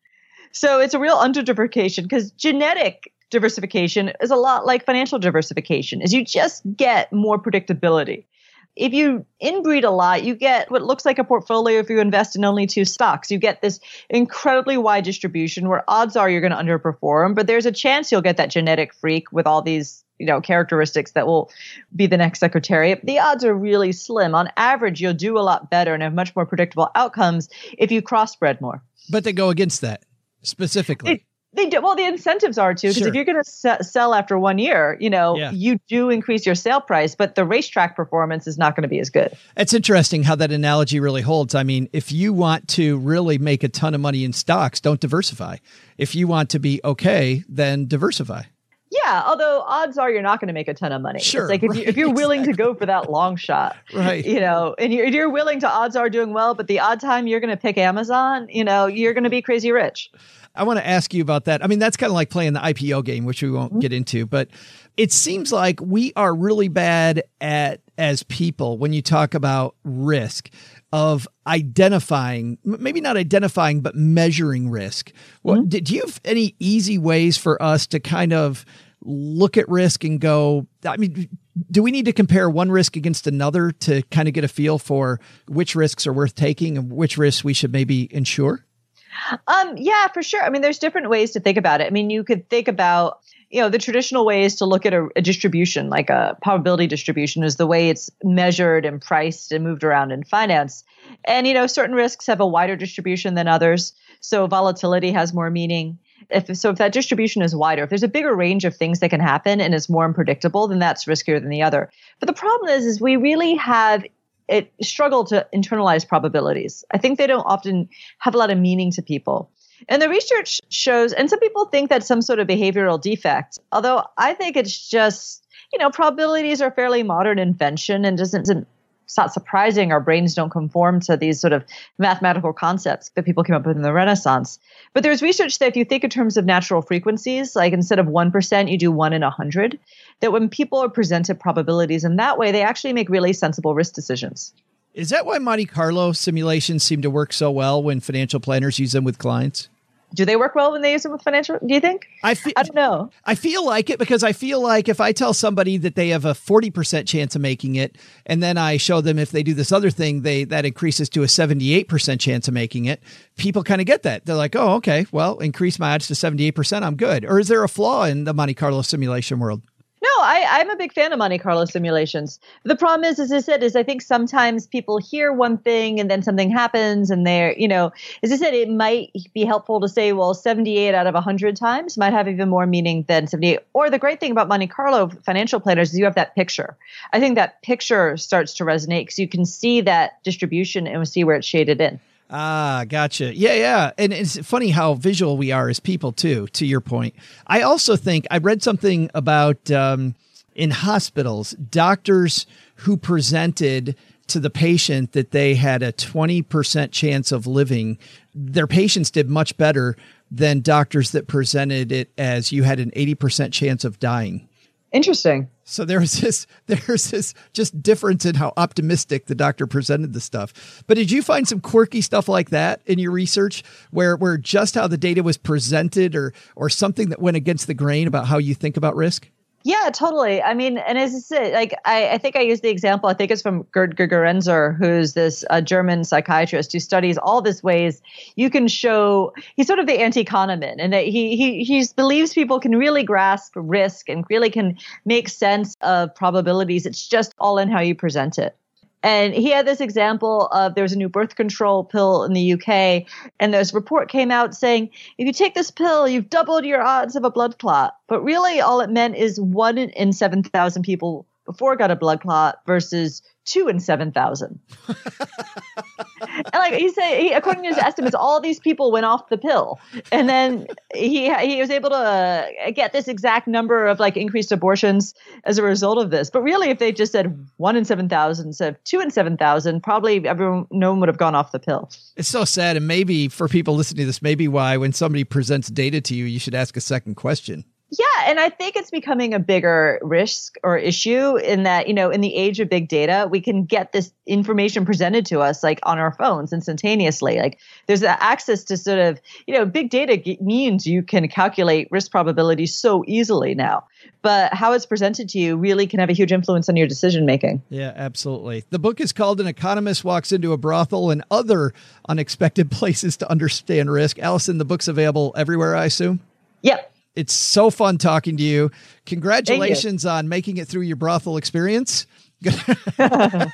[SPEAKER 9] So it's a real underdiversification, because genetic diversification is a lot like financial diversification, is you just get more predictability. If you inbreed a lot, you get what looks like a portfolio if you invest in only two stocks. You get this incredibly wide distribution where odds are you're going to underperform, but there's a chance you'll get that genetic freak with all these, you know, characteristics that will be the next secretary. The odds are really slim. On average, you'll do a lot better and have much more predictable outcomes if you crossbred more.
[SPEAKER 1] But they go against that specifically.
[SPEAKER 9] It, They do. Well, the incentives are too, because
[SPEAKER 1] Sure.
[SPEAKER 9] if you're going to se- sell after one year, you know,
[SPEAKER 1] Yeah.
[SPEAKER 9] you do increase your sale price, but the racetrack performance is not going to be as good.
[SPEAKER 1] It's interesting how that analogy really holds. I mean, if you want to really make a ton of money in stocks, don't diversify. If you want to be okay, then diversify.
[SPEAKER 9] Yeah, although odds are you're not going to make a ton of money.
[SPEAKER 1] Sure,
[SPEAKER 9] It's like if, you,
[SPEAKER 1] right,
[SPEAKER 9] if you're willing to go for that long shot,
[SPEAKER 1] Right.
[SPEAKER 9] you know, and you're, you're willing to odds are doing well, but the odd time you're going to pick Amazon, you know, you're going to be crazy rich.
[SPEAKER 1] I want to ask you about that. I mean, that's kind of like playing the I P O game, which we won't mm-hmm. get into, but it seems like we are really bad at, as people, when you talk about risk, of identifying, maybe not identifying, but measuring risk. Well, mm-hmm. did you have any easy ways for us to kind of look at risk and go, I mean, do we need to compare one risk against another to kind of get a feel for which risks are worth taking and which risks we should maybe insure?
[SPEAKER 9] Um, yeah, for sure. I mean, there's different ways to think about it. I mean, you could think about, you know, the traditional way is to look at a, a distribution, like a probability distribution is the way it's measured and priced and moved around in finance. And, you know, certain risks have a wider distribution than others. So volatility has more meaning. If so, if that distribution is wider, if there's a bigger range of things that can happen and it's more unpredictable, then that's riskier than the other. But the problem is, is we really have it struggle to internalize probabilities. I think they don't often have a lot of meaning to people. And the research shows, and some people think that's some sort of behavioral defect, although I think it's just, you know, probabilities are fairly modern invention and doesn't, it's not surprising our brains don't conform to these sort of mathematical concepts that people came up with in the Renaissance. But there's research that if you think in terms of natural frequencies, like instead of one percent, you do one in a hundred, that when people are presented probabilities in that way, they actually make really sensible risk decisions.
[SPEAKER 1] Is that why Monte Carlo simulations seem to work so well when financial planners use them with clients?
[SPEAKER 9] Do they work well when they use them with financial? Do you think?
[SPEAKER 1] I, fe-
[SPEAKER 9] I don't know.
[SPEAKER 1] I feel like it because I feel like if I tell somebody that they have a forty percent chance of making it, and then I show them if they do this other thing, they that increases to a seventy-eight percent chance of making it, people kind of get that. They're like, oh, okay, well, increase my odds to seventy-eight percent, I'm good. Or is there a flaw in the Monte Carlo simulation world?
[SPEAKER 9] No, I, I'm a big fan of Monte Carlo simulations. The problem is, as I said, is I think sometimes people hear one thing and then something happens and they're, you know, as I said, it might be helpful to say, well, seventy-eight out of one hundred times might have even more meaning than seventy-eight. Or the great thing about Monte Carlo financial planners is you have that picture. I think that picture starts to resonate because you can see that distribution and see where it's shaded in.
[SPEAKER 1] Ah, gotcha. Yeah, yeah. And it's funny how visual we are as people, too, to your point. I also think I read something about um, in hospitals, doctors who presented to the patient that they had a twenty percent chance of living, their patients did much better than doctors that presented it as you had an eighty percent chance of dying.
[SPEAKER 9] Interesting.
[SPEAKER 1] So there was this, there's this just difference in how optimistic the doctor presented the stuff. But did you find some quirky stuff like that in your research where, where just how the data was presented or, or something that went against the grain about how you think about risk?
[SPEAKER 9] Yeah, totally. I mean, and as I said, like, I, I think I used the example, I think it's from Gerd Gigerenzer, who's this uh, German psychiatrist who studies all these ways you can show, he's sort of the anti-Kahneman, and that he, he, he believes people can really grasp risk and really can make sense of probabilities. It's just all in how you present it. And he had this example of there was a new birth control pill in the U K, and this report came out saying, if you take this pill, you've doubled your odds of a blood clot. But really all it meant is one in seven thousand people before got a blood clot versus two in seven thousand. And like he said, he, according to his estimates, all these people went off the pill. And then he he was able to uh, get this exact number of like increased abortions as a result of this. But really, if they just said one in seven thousand instead of two in seven thousand, probably everyone, no one would have gone off the pill.
[SPEAKER 1] It's so sad. And maybe for people listening to this, maybe why when somebody presents data to you, you should ask a second question.
[SPEAKER 9] Yeah, and I think it's becoming a bigger risk or issue in that, you know, in the age of big data, we can get this information presented to us like on our phones instantaneously. Like there's access to sort of, you know, big data means you can calculate risk probability so easily now. But how it's presented to you really can have a huge influence on your decision making.
[SPEAKER 1] Yeah, absolutely. The book is called An Economist Walks into a Brothel and Other Unexpected Places to Understand Risk. Allison, the book's available everywhere, I assume?
[SPEAKER 9] Yep.
[SPEAKER 1] It's so fun talking to you. Congratulations you. on making it through your brothel experience. uh,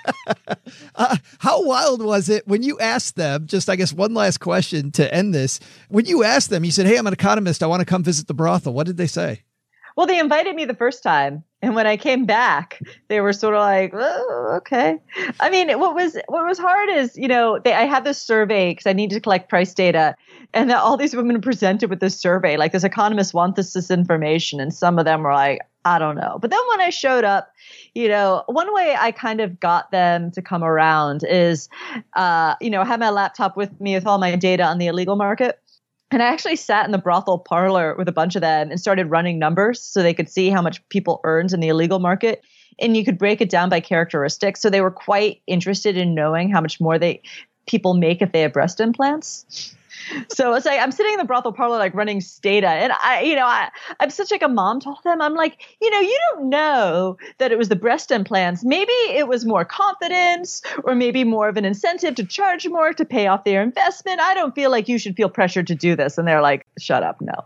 [SPEAKER 1] how wild was it when you asked them, just I guess one last question to end this. When you asked them, you said, hey, I'm an economist. I want to come visit the brothel. What did they say?
[SPEAKER 9] Well, they invited me the first time. And when I came back, they were sort of like, oh, okay. I mean, what was what was hard is, you know, they, I had this survey because I needed to collect price data. And that all these women presented with this survey, like this economist wants this, this information. And some of them were like, I don't know. But then when I showed up, you know, one way I kind of got them to come around is, uh, you know, I had my laptop with me with all my data on the illegal market. And I actually sat in the brothel parlor with a bunch of them and started running numbers so they could see how much people earned in the illegal market. And you could break it down by characteristics. So they were quite interested in knowing how much more they people make if they have breast implants. So it's like I'm sitting in the brothel parlor, like running data. And I, you know, I, I'm such like a mom told them, I'm like, you know, you don't know that it was the breast implants. Maybe it was more confidence or maybe more of an incentive to charge more to pay off their investment. I don't feel like you should feel pressured to do this. And they're like, shut up. No.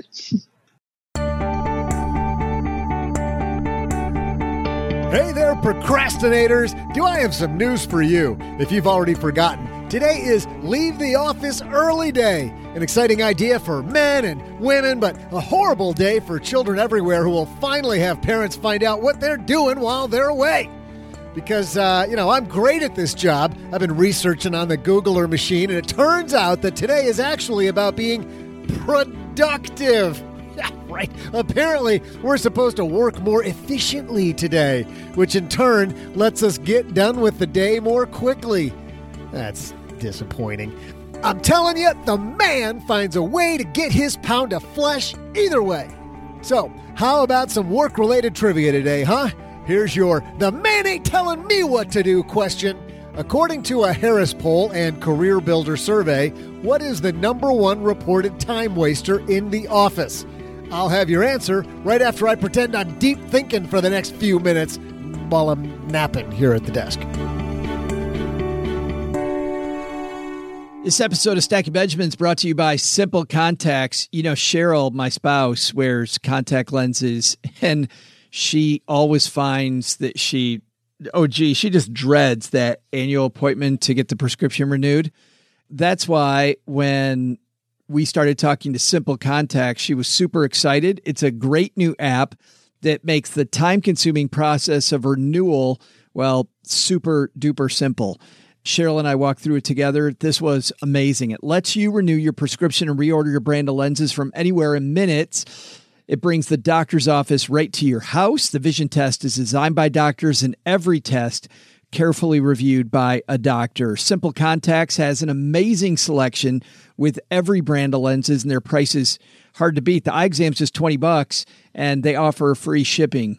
[SPEAKER 5] Hey there, procrastinators. Do I have some news for you? If you've already forgotten, today is Leave the Office Early Day. An exciting idea for men and women, but a horrible day for children everywhere who will finally have parents find out what they're doing while they're away. Because, uh, you know, I'm great at this job. I've been researching on the Googler machine, and it turns out that today is actually about being productive. Yeah, right. Apparently, we're supposed to work more efficiently today, which in turn lets us get done with the day more quickly. That's disappointing. I'm telling you, the man finds a way to get his pound of flesh either way. So, how about some work-related trivia today, huh? Here's your "the man ain't telling me what to do" question. According to a Harris Poll and Career Builder survey, what is the number one reported time waster in the office? I'll have your answer right after I pretend I'm deep thinking for the next few minutes while I'm napping here at the desk.
[SPEAKER 1] This episode of Stacking Benjamins brought to you by Simple Contacts. You know, Cheryl, my spouse, wears contact lenses, and she always finds that she, oh, gee, she just dreads that annual appointment to get the prescription renewed. That's why when we started talking to Simple Contacts, she was super excited. It's a great new app that makes the time-consuming process of renewal, well, super duper simple. Cheryl and I walked through it together. This was amazing. It lets you renew your prescription and reorder your brand of lenses from anywhere in minutes. It brings the doctor's office right to your house. The vision test is designed by doctors, and every test carefully reviewed by a doctor. Simple Contacts has an amazing selection with every brand of lenses, and their prices hard to beat. The eye exam's just twenty bucks, and they offer free shipping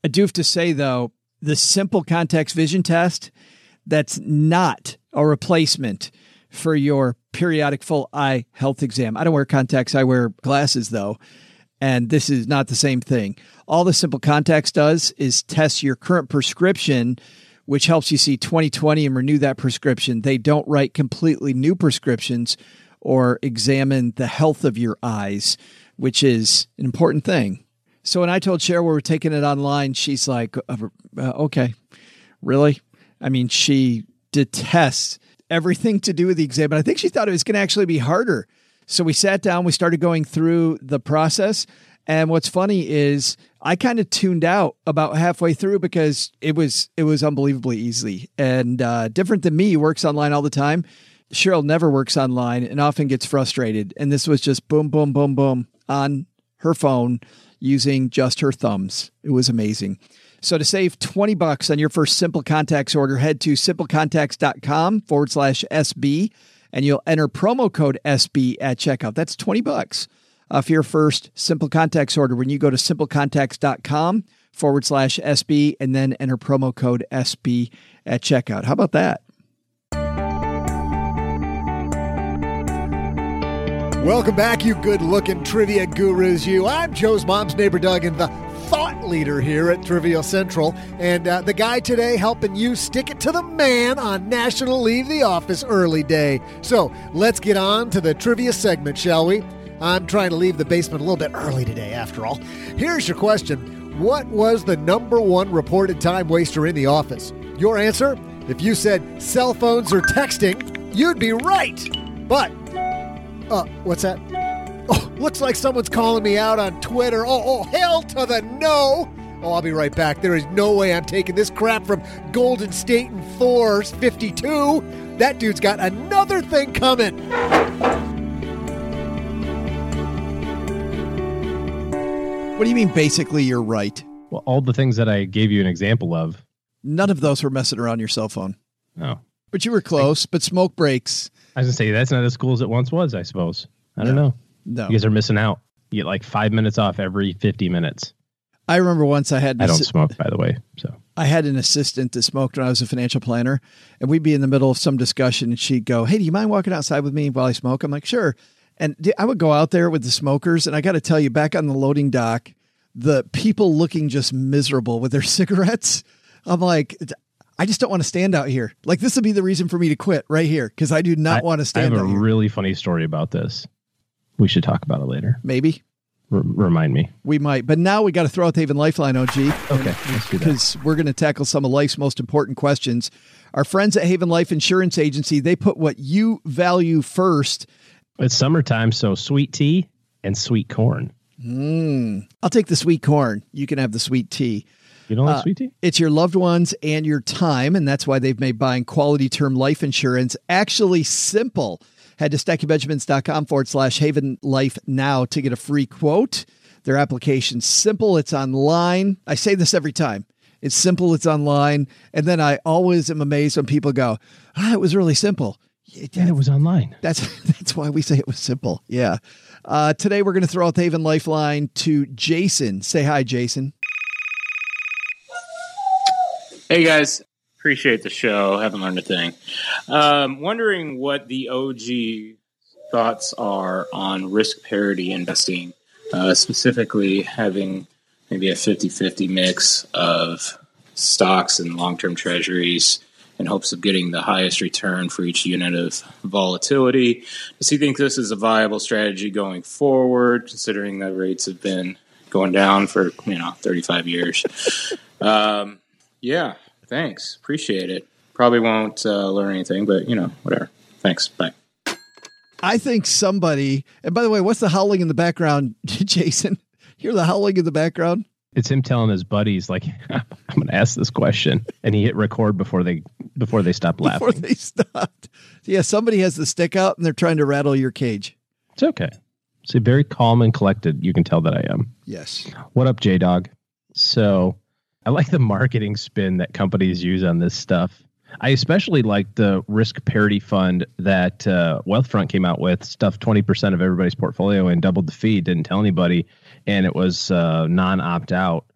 [SPEAKER 1] I do have to say, though, the simple context vision test, that's not a replacement for your periodic full eye health exam. I don't wear contacts. I wear glasses, though. And this is not the same thing. All the simple contacts does is test your current prescription, which helps you see twenty twenty and renew that prescription. They don't write completely new prescriptions or examine the health of your eyes, which is an important thing. So when I told Cheryl we were taking it online, she's like, uh, okay, really? I mean, she detests everything to do with the exam. And I think she thought it was going to actually be harder. So we sat down, we started going through the process. And what's funny is I kind of tuned out about halfway through because it was it was unbelievably easy. And uh, different than me, works online all the time. Cheryl never works online and often gets frustrated. And this was just boom, boom, boom, boom on her phone using just her thumbs. It was amazing. So to save twenty bucks on your first Simple Contacts order, head to simplecontacts.com forward slash SB and you'll enter promo code S B at checkout. That's twenty bucks uh, for your first Simple Contacts order when you go to simplecontacts.com forward slash SB and then enter promo code S B at checkout. How about that?
[SPEAKER 5] Welcome back, you good-looking trivia gurus, you. I'm Joe's mom's neighbor, Doug, and the thought leader here at Trivial Central. And uh, the guy today helping you stick it to the man on National Leave the Office Early Day. So let's get on to the trivia segment, shall we? I'm trying to leave the basement a little bit early today, after all. Here's your question. What was the number one reported time waster in the office? Your answer? If you said cell phones or texting, you'd be right. But... Uh, what's that? Oh, looks like someone's calling me out on Twitter. Oh, oh, hell to the no. Oh, I'll be right back. There is no way I'm taking this crap from Golden State and Thor's fifty-two. That dude's got another thing coming.
[SPEAKER 1] What do you mean, basically, you're right?
[SPEAKER 4] Well, all the things that I gave you an example of.
[SPEAKER 1] None of those were messing around your cell phone.
[SPEAKER 4] No.
[SPEAKER 1] But you were close, but smoke breaks.
[SPEAKER 4] I was going to say, that's not as cool as it once was, I suppose. I don't
[SPEAKER 1] No.
[SPEAKER 4] know.
[SPEAKER 1] No.
[SPEAKER 4] You guys are missing out. You get like five minutes off every fifty minutes.
[SPEAKER 1] I remember once I had... an
[SPEAKER 4] I don't
[SPEAKER 1] assi-
[SPEAKER 4] smoke, by the way. So
[SPEAKER 1] I had an assistant that smoked when I was a financial planner, and we'd be in the middle of some discussion, and she'd go, hey, do you mind walking outside with me while I smoke? I'm like, sure. And d- I would go out there with the smokers, and I got to tell you, back on the loading dock, the people looking just miserable with their cigarettes, I'm like... I just don't want to stand out here. Like, this would be the reason for me to quit right here, because I do not
[SPEAKER 4] I,
[SPEAKER 1] want to stand out
[SPEAKER 4] I
[SPEAKER 1] here.
[SPEAKER 4] have a really funny story about this. We should talk about it later.
[SPEAKER 1] Maybe.
[SPEAKER 4] R- remind me.
[SPEAKER 1] We might. But now we got to throw out the Haven Lifeline, O G.
[SPEAKER 4] Okay, let's do that.
[SPEAKER 1] Because we're going to tackle some of life's most important questions. Our friends at Haven Life Insurance Agency, they put what you value first.
[SPEAKER 4] It's summertime, so sweet tea and sweet corn.
[SPEAKER 1] Mm. I'll take the sweet corn. You can have the sweet tea.
[SPEAKER 4] You don't like
[SPEAKER 1] Uh,
[SPEAKER 4] sweet tea?
[SPEAKER 1] It's your loved ones and your time, and that's why they've made buying quality term life insurance actually simple. Head to stackingbenjamins.com forward slash Haven Life now to get a free quote. Their application's simple. It's online. I say this every time. It's simple. It's online. And then I always am amazed when people go, ah, it was really simple.
[SPEAKER 4] And it was online.
[SPEAKER 1] That's that's why we say it was simple. Yeah. Uh, today we're going to throw out the Haven Lifeline to Jason. Say hi, Jason.
[SPEAKER 10] Hey guys, appreciate the show. Haven't learned a thing. Um, wondering what the O G thoughts are on risk parity investing, uh, specifically having maybe a fifty-fifty mix of stocks and long-term treasuries in hopes of getting the highest return for each unit of volatility. Does he think this is a viable strategy going forward, considering that rates have been going down for, you know, thirty-five years? Um, Yeah, thanks. Appreciate it. Probably won't uh, learn anything, but, you know, whatever. Thanks. Bye.
[SPEAKER 1] I think somebody, and by the way, what's the howling in the background, Jason? Hear the howling in the background?
[SPEAKER 4] It's him telling his buddies, like, I'm going to ask this question. And he hit record before they before they stopped laughing.
[SPEAKER 1] Before they stopped. Yeah, somebody has the stick out and they're trying to rattle your cage.
[SPEAKER 4] It's okay. See, very calm and collected. You can tell that I am.
[SPEAKER 1] Yes.
[SPEAKER 4] What up, J-Dog? So... I like the marketing spin that companies use on this stuff. I especially like the risk parity fund that uh, Wealthfront came out with, stuffed twenty percent of everybody's portfolio and doubled the fee, didn't tell anybody, and it was uh, non-opt-out.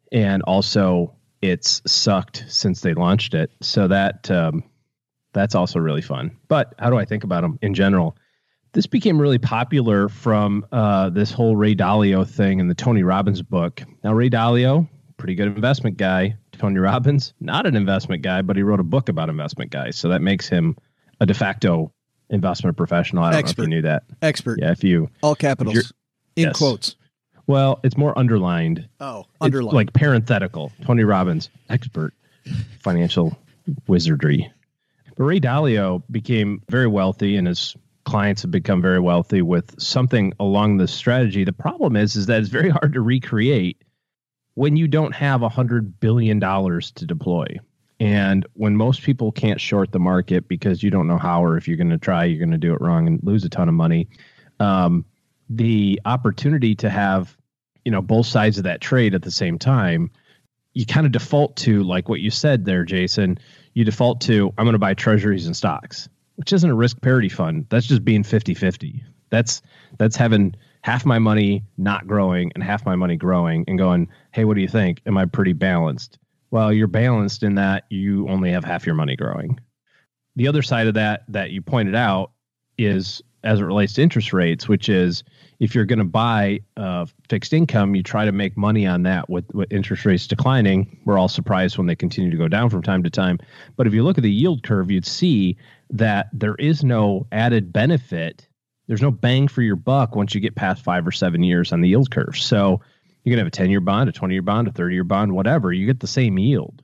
[SPEAKER 4] And also it's sucked since they launched it. So that um, that's also really fun. But how do I think about them in general? This became really popular from uh, this whole Ray Dalio thing in the Tony Robbins book. Now, Ray Dalio, pretty good investment guy. Tony Robbins, not an investment guy, but he wrote a book about investment guys. So that makes him a de facto investment professional. I don't
[SPEAKER 1] Expert.
[SPEAKER 4] know if you knew that.
[SPEAKER 1] Expert.
[SPEAKER 4] Yeah, if you...
[SPEAKER 1] All capitals. In
[SPEAKER 4] yes.
[SPEAKER 1] quotes.
[SPEAKER 4] Well, it's more underlined.
[SPEAKER 1] Oh, underlined.
[SPEAKER 4] It's like parenthetical. Tony Robbins, expert, financial wizardry. But Ray Dalio became very wealthy, and his clients have become very wealthy with something along this strategy. The problem is, is that it's very hard to recreate when you don't have one hundred billion dollars to deploy. And when most people can't short the market because you don't know how, or if you're going to try, you're going to do it wrong and lose a ton of money. Um, the opportunity to have, you know, both sides of that trade at the same time, you kind of default to, like what you said there, Jason, you default to, I'm going to buy treasuries and stocks, which isn't a risk parity fund. That's just being fifty-fifty. That's, that's having half my money not growing and half my money growing and going, hey, what do you think? Am I pretty balanced? Well, you're balanced in that you only have half your money growing. The other side of that, that you pointed out, is as it relates to interest rates, which is if you're going to buy uh, fixed income, you try to make money on that with, with interest rates declining. We're all surprised when they continue to go down from time to time. But if you look at the yield curve, you'd see that there is no added benefit. There's no bang for your buck once you get past five or seven years on the yield curve. So you're going to have a ten-year bond, a twenty-year bond, a thirty-year bond, whatever. You get the same yield.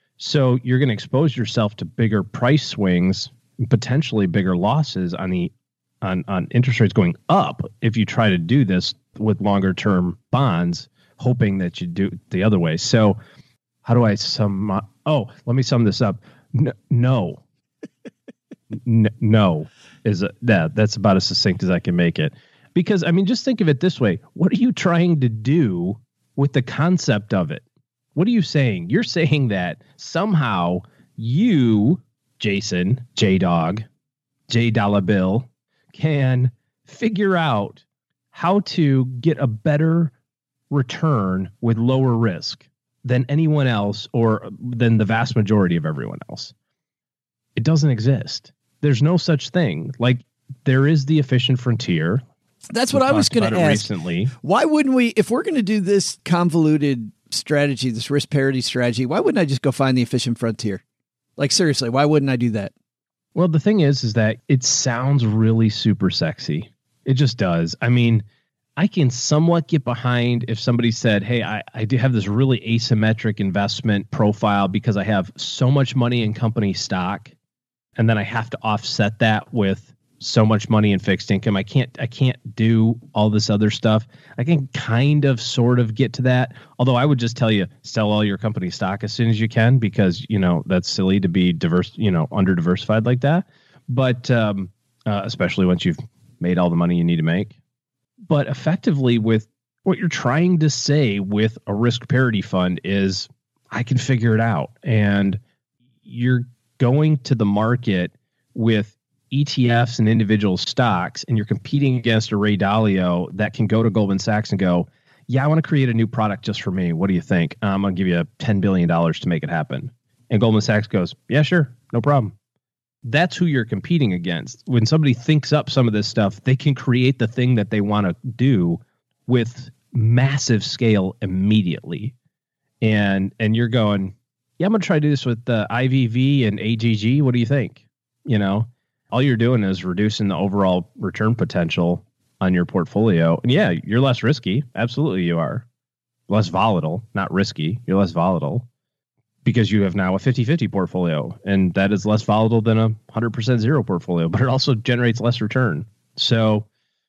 [SPEAKER 4] So you're going to expose yourself to bigger price swings, potentially bigger losses on the on, on interest rates going up if you try to do this with longer term bonds, hoping that you do the other way. So how do I sum up? Oh, let me sum this up. N- no, N- no is a, that that's about as succinct as I can make it. Because, I mean, just think of it this way. What are you trying to do with the concept of it? What are you saying? You're saying that somehow you, Jason, J-Dog, J-Dollar Bill, can figure out how to get a better return with lower risk than anyone else or than the vast majority of everyone else. It doesn't exist. There's no such thing. Like, there is the efficient frontier.
[SPEAKER 1] That's what I was going to ask.
[SPEAKER 4] Recently.
[SPEAKER 1] Why wouldn't we, if we're going to do this convoluted strategy, this risk parity strategy, why wouldn't I just go find the efficient frontier? Like, seriously, why wouldn't I do that?
[SPEAKER 4] Well, the thing is, is that it sounds really super sexy. It just does. I mean, I can somewhat get behind if somebody said, hey, I, I do have this really asymmetric investment profile because I have so much money in company stock, and then I have to offset that with so much money in fixed income. I can't, I can't do all this other stuff. I can kind of sort of get to that. Although I would just tell you, sell all your company stock as soon as you can, because, you know, that's silly to be diverse, you know, under diversified like that. But um, uh, especially once you've made all the money you need to make. But effectively, with what you're trying to say with a risk parity fund is, I can figure it out. And you're going to the market with E T Fs and individual stocks, and you're competing against a Ray Dalio that can go to Goldman Sachs and go, yeah, I want to create a new product just for me. What do you think? I'm going to give you ten billion dollars to make it happen. And Goldman Sachs goes, yeah, sure, no problem. That's who you're competing against. When somebody thinks up some of this stuff, they can create the thing that they want to do with massive scale immediately. And and you're going, yeah, I'm going to try to do this with the I V V and A G G. What do you think? You know? All you're doing is reducing the overall return potential on your portfolio. And yeah, you're less risky. Absolutely you are. Less volatile, not risky. You're less volatile because you have now a fifty-fifty portfolio, and that is less volatile than a one hundred percent zero portfolio, but it also generates less return. So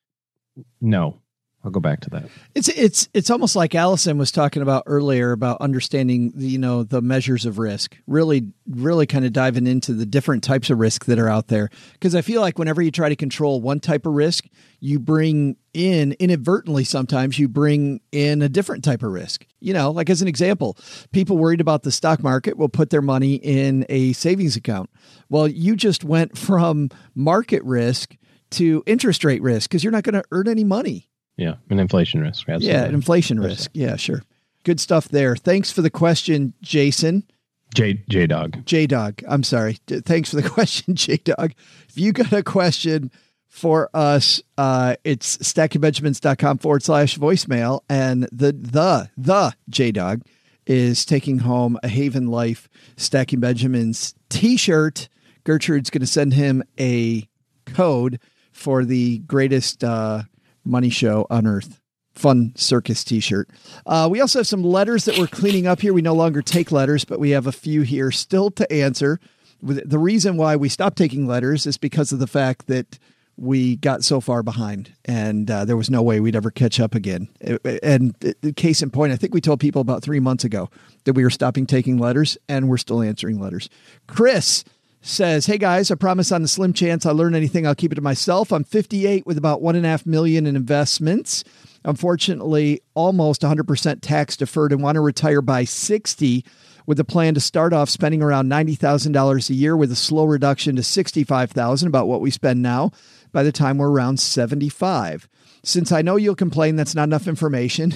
[SPEAKER 4] no, I'll go back to that.
[SPEAKER 1] It's it's it's almost like Allison was talking about earlier about understanding the, you know, the measures of risk, really, really kind of diving into the different types of risk that are out there. Because I feel like whenever you try to control one type of risk, you bring in inadvertently, sometimes you bring in a different type of risk. You know, like as an example, people worried about the stock market will put their money in a savings account. Well, you just went from market risk to interest rate risk because you're not going to earn any money.
[SPEAKER 4] Yeah, an inflation risk. Absolutely.
[SPEAKER 1] Yeah, an inflation risk. Yeah, sure. Good stuff there. Thanks for the question, Jason.
[SPEAKER 4] J J Dog.
[SPEAKER 1] J Dog. I'm sorry. D- Thanks for the question, J Dog. If you got a question for us, uh, it's stackingbenjamins.com forward slash voicemail. And the, the, the J Dog is taking home a Haven Life Stacking Benjamins t-shirt. Gertrude's going to send him a code for the greatest uh, money show on earth. Fun circus t-shirt. Uh, we also have some letters that we're cleaning up here. We no longer take letters, but we have a few here still to answer. The reason why we stopped taking letters is because of the fact that we got so far behind and uh, there was no way we'd ever catch up again. And the case in point, I think we told people about three months ago that we were stopping taking letters, and we're still answering letters. Chris says, hey guys, I promise on the slim chance I learn anything, I'll keep it to myself. I'm fifty-eight with about one and a half million in investments. Unfortunately, almost one hundred percent tax deferred and want to retire by sixty with a plan to start off spending around ninety thousand dollars a year with a slow reduction to sixty-five thousand dollars, about what we spend now, by the time we're around seventy-five. Since I know you'll complain that's not enough information,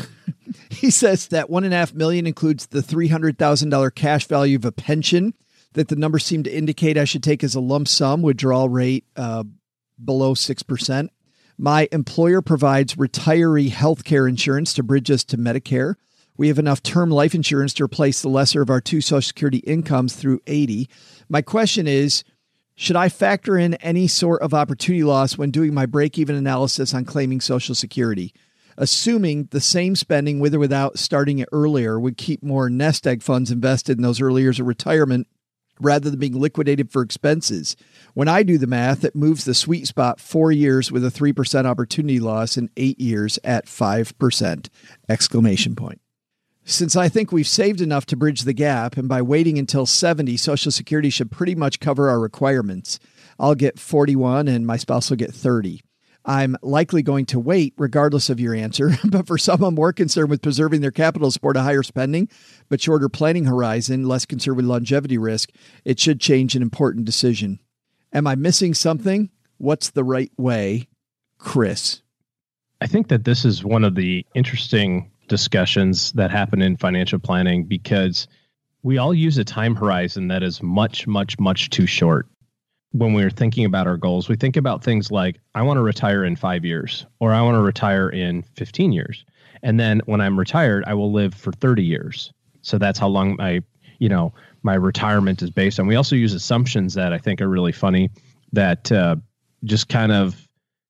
[SPEAKER 1] he says that one and a half million includes the three hundred thousand dollars cash value of a pension that the numbers seem to indicate I should take as a lump sum, withdrawal rate uh, below six percent. My employer provides retiree health care insurance to bridge us to Medicare. We have enough term life insurance to replace the lesser of our two Social Security incomes through eighty. My question is, should I factor in any sort of opportunity loss when doing my break-even analysis on claiming Social Security? Assuming the same spending with or without starting it earlier would keep more nest egg funds invested in those early years of retirement rather than being liquidated for expenses. When I do the math, it moves the sweet spot four years with a three percent opportunity loss and eight years at five percent, exclamation point. Since I think we've saved enough to bridge the gap, and by waiting until seventy, Social Security should pretty much cover our requirements. I'll get forty-one and my spouse will get thirty. I'm likely going to wait regardless of your answer, but for some, I'm more concerned with preserving their capital to support a higher spending, but shorter planning horizon, less concerned with longevity risk. It should change an important decision. Am I missing something? What's the right way? Chris.
[SPEAKER 4] I think that this is one of the interesting discussions that happen in financial planning because we all use a time horizon that is much, much, much too short. When we're thinking about our goals, we think about things like, I want to retire in five years, or I want to retire in fifteen years. And then when I'm retired, I will live for thirty years. So that's how long my, you know, my retirement is based on. We also use assumptions that I think are really funny that uh, just kind of,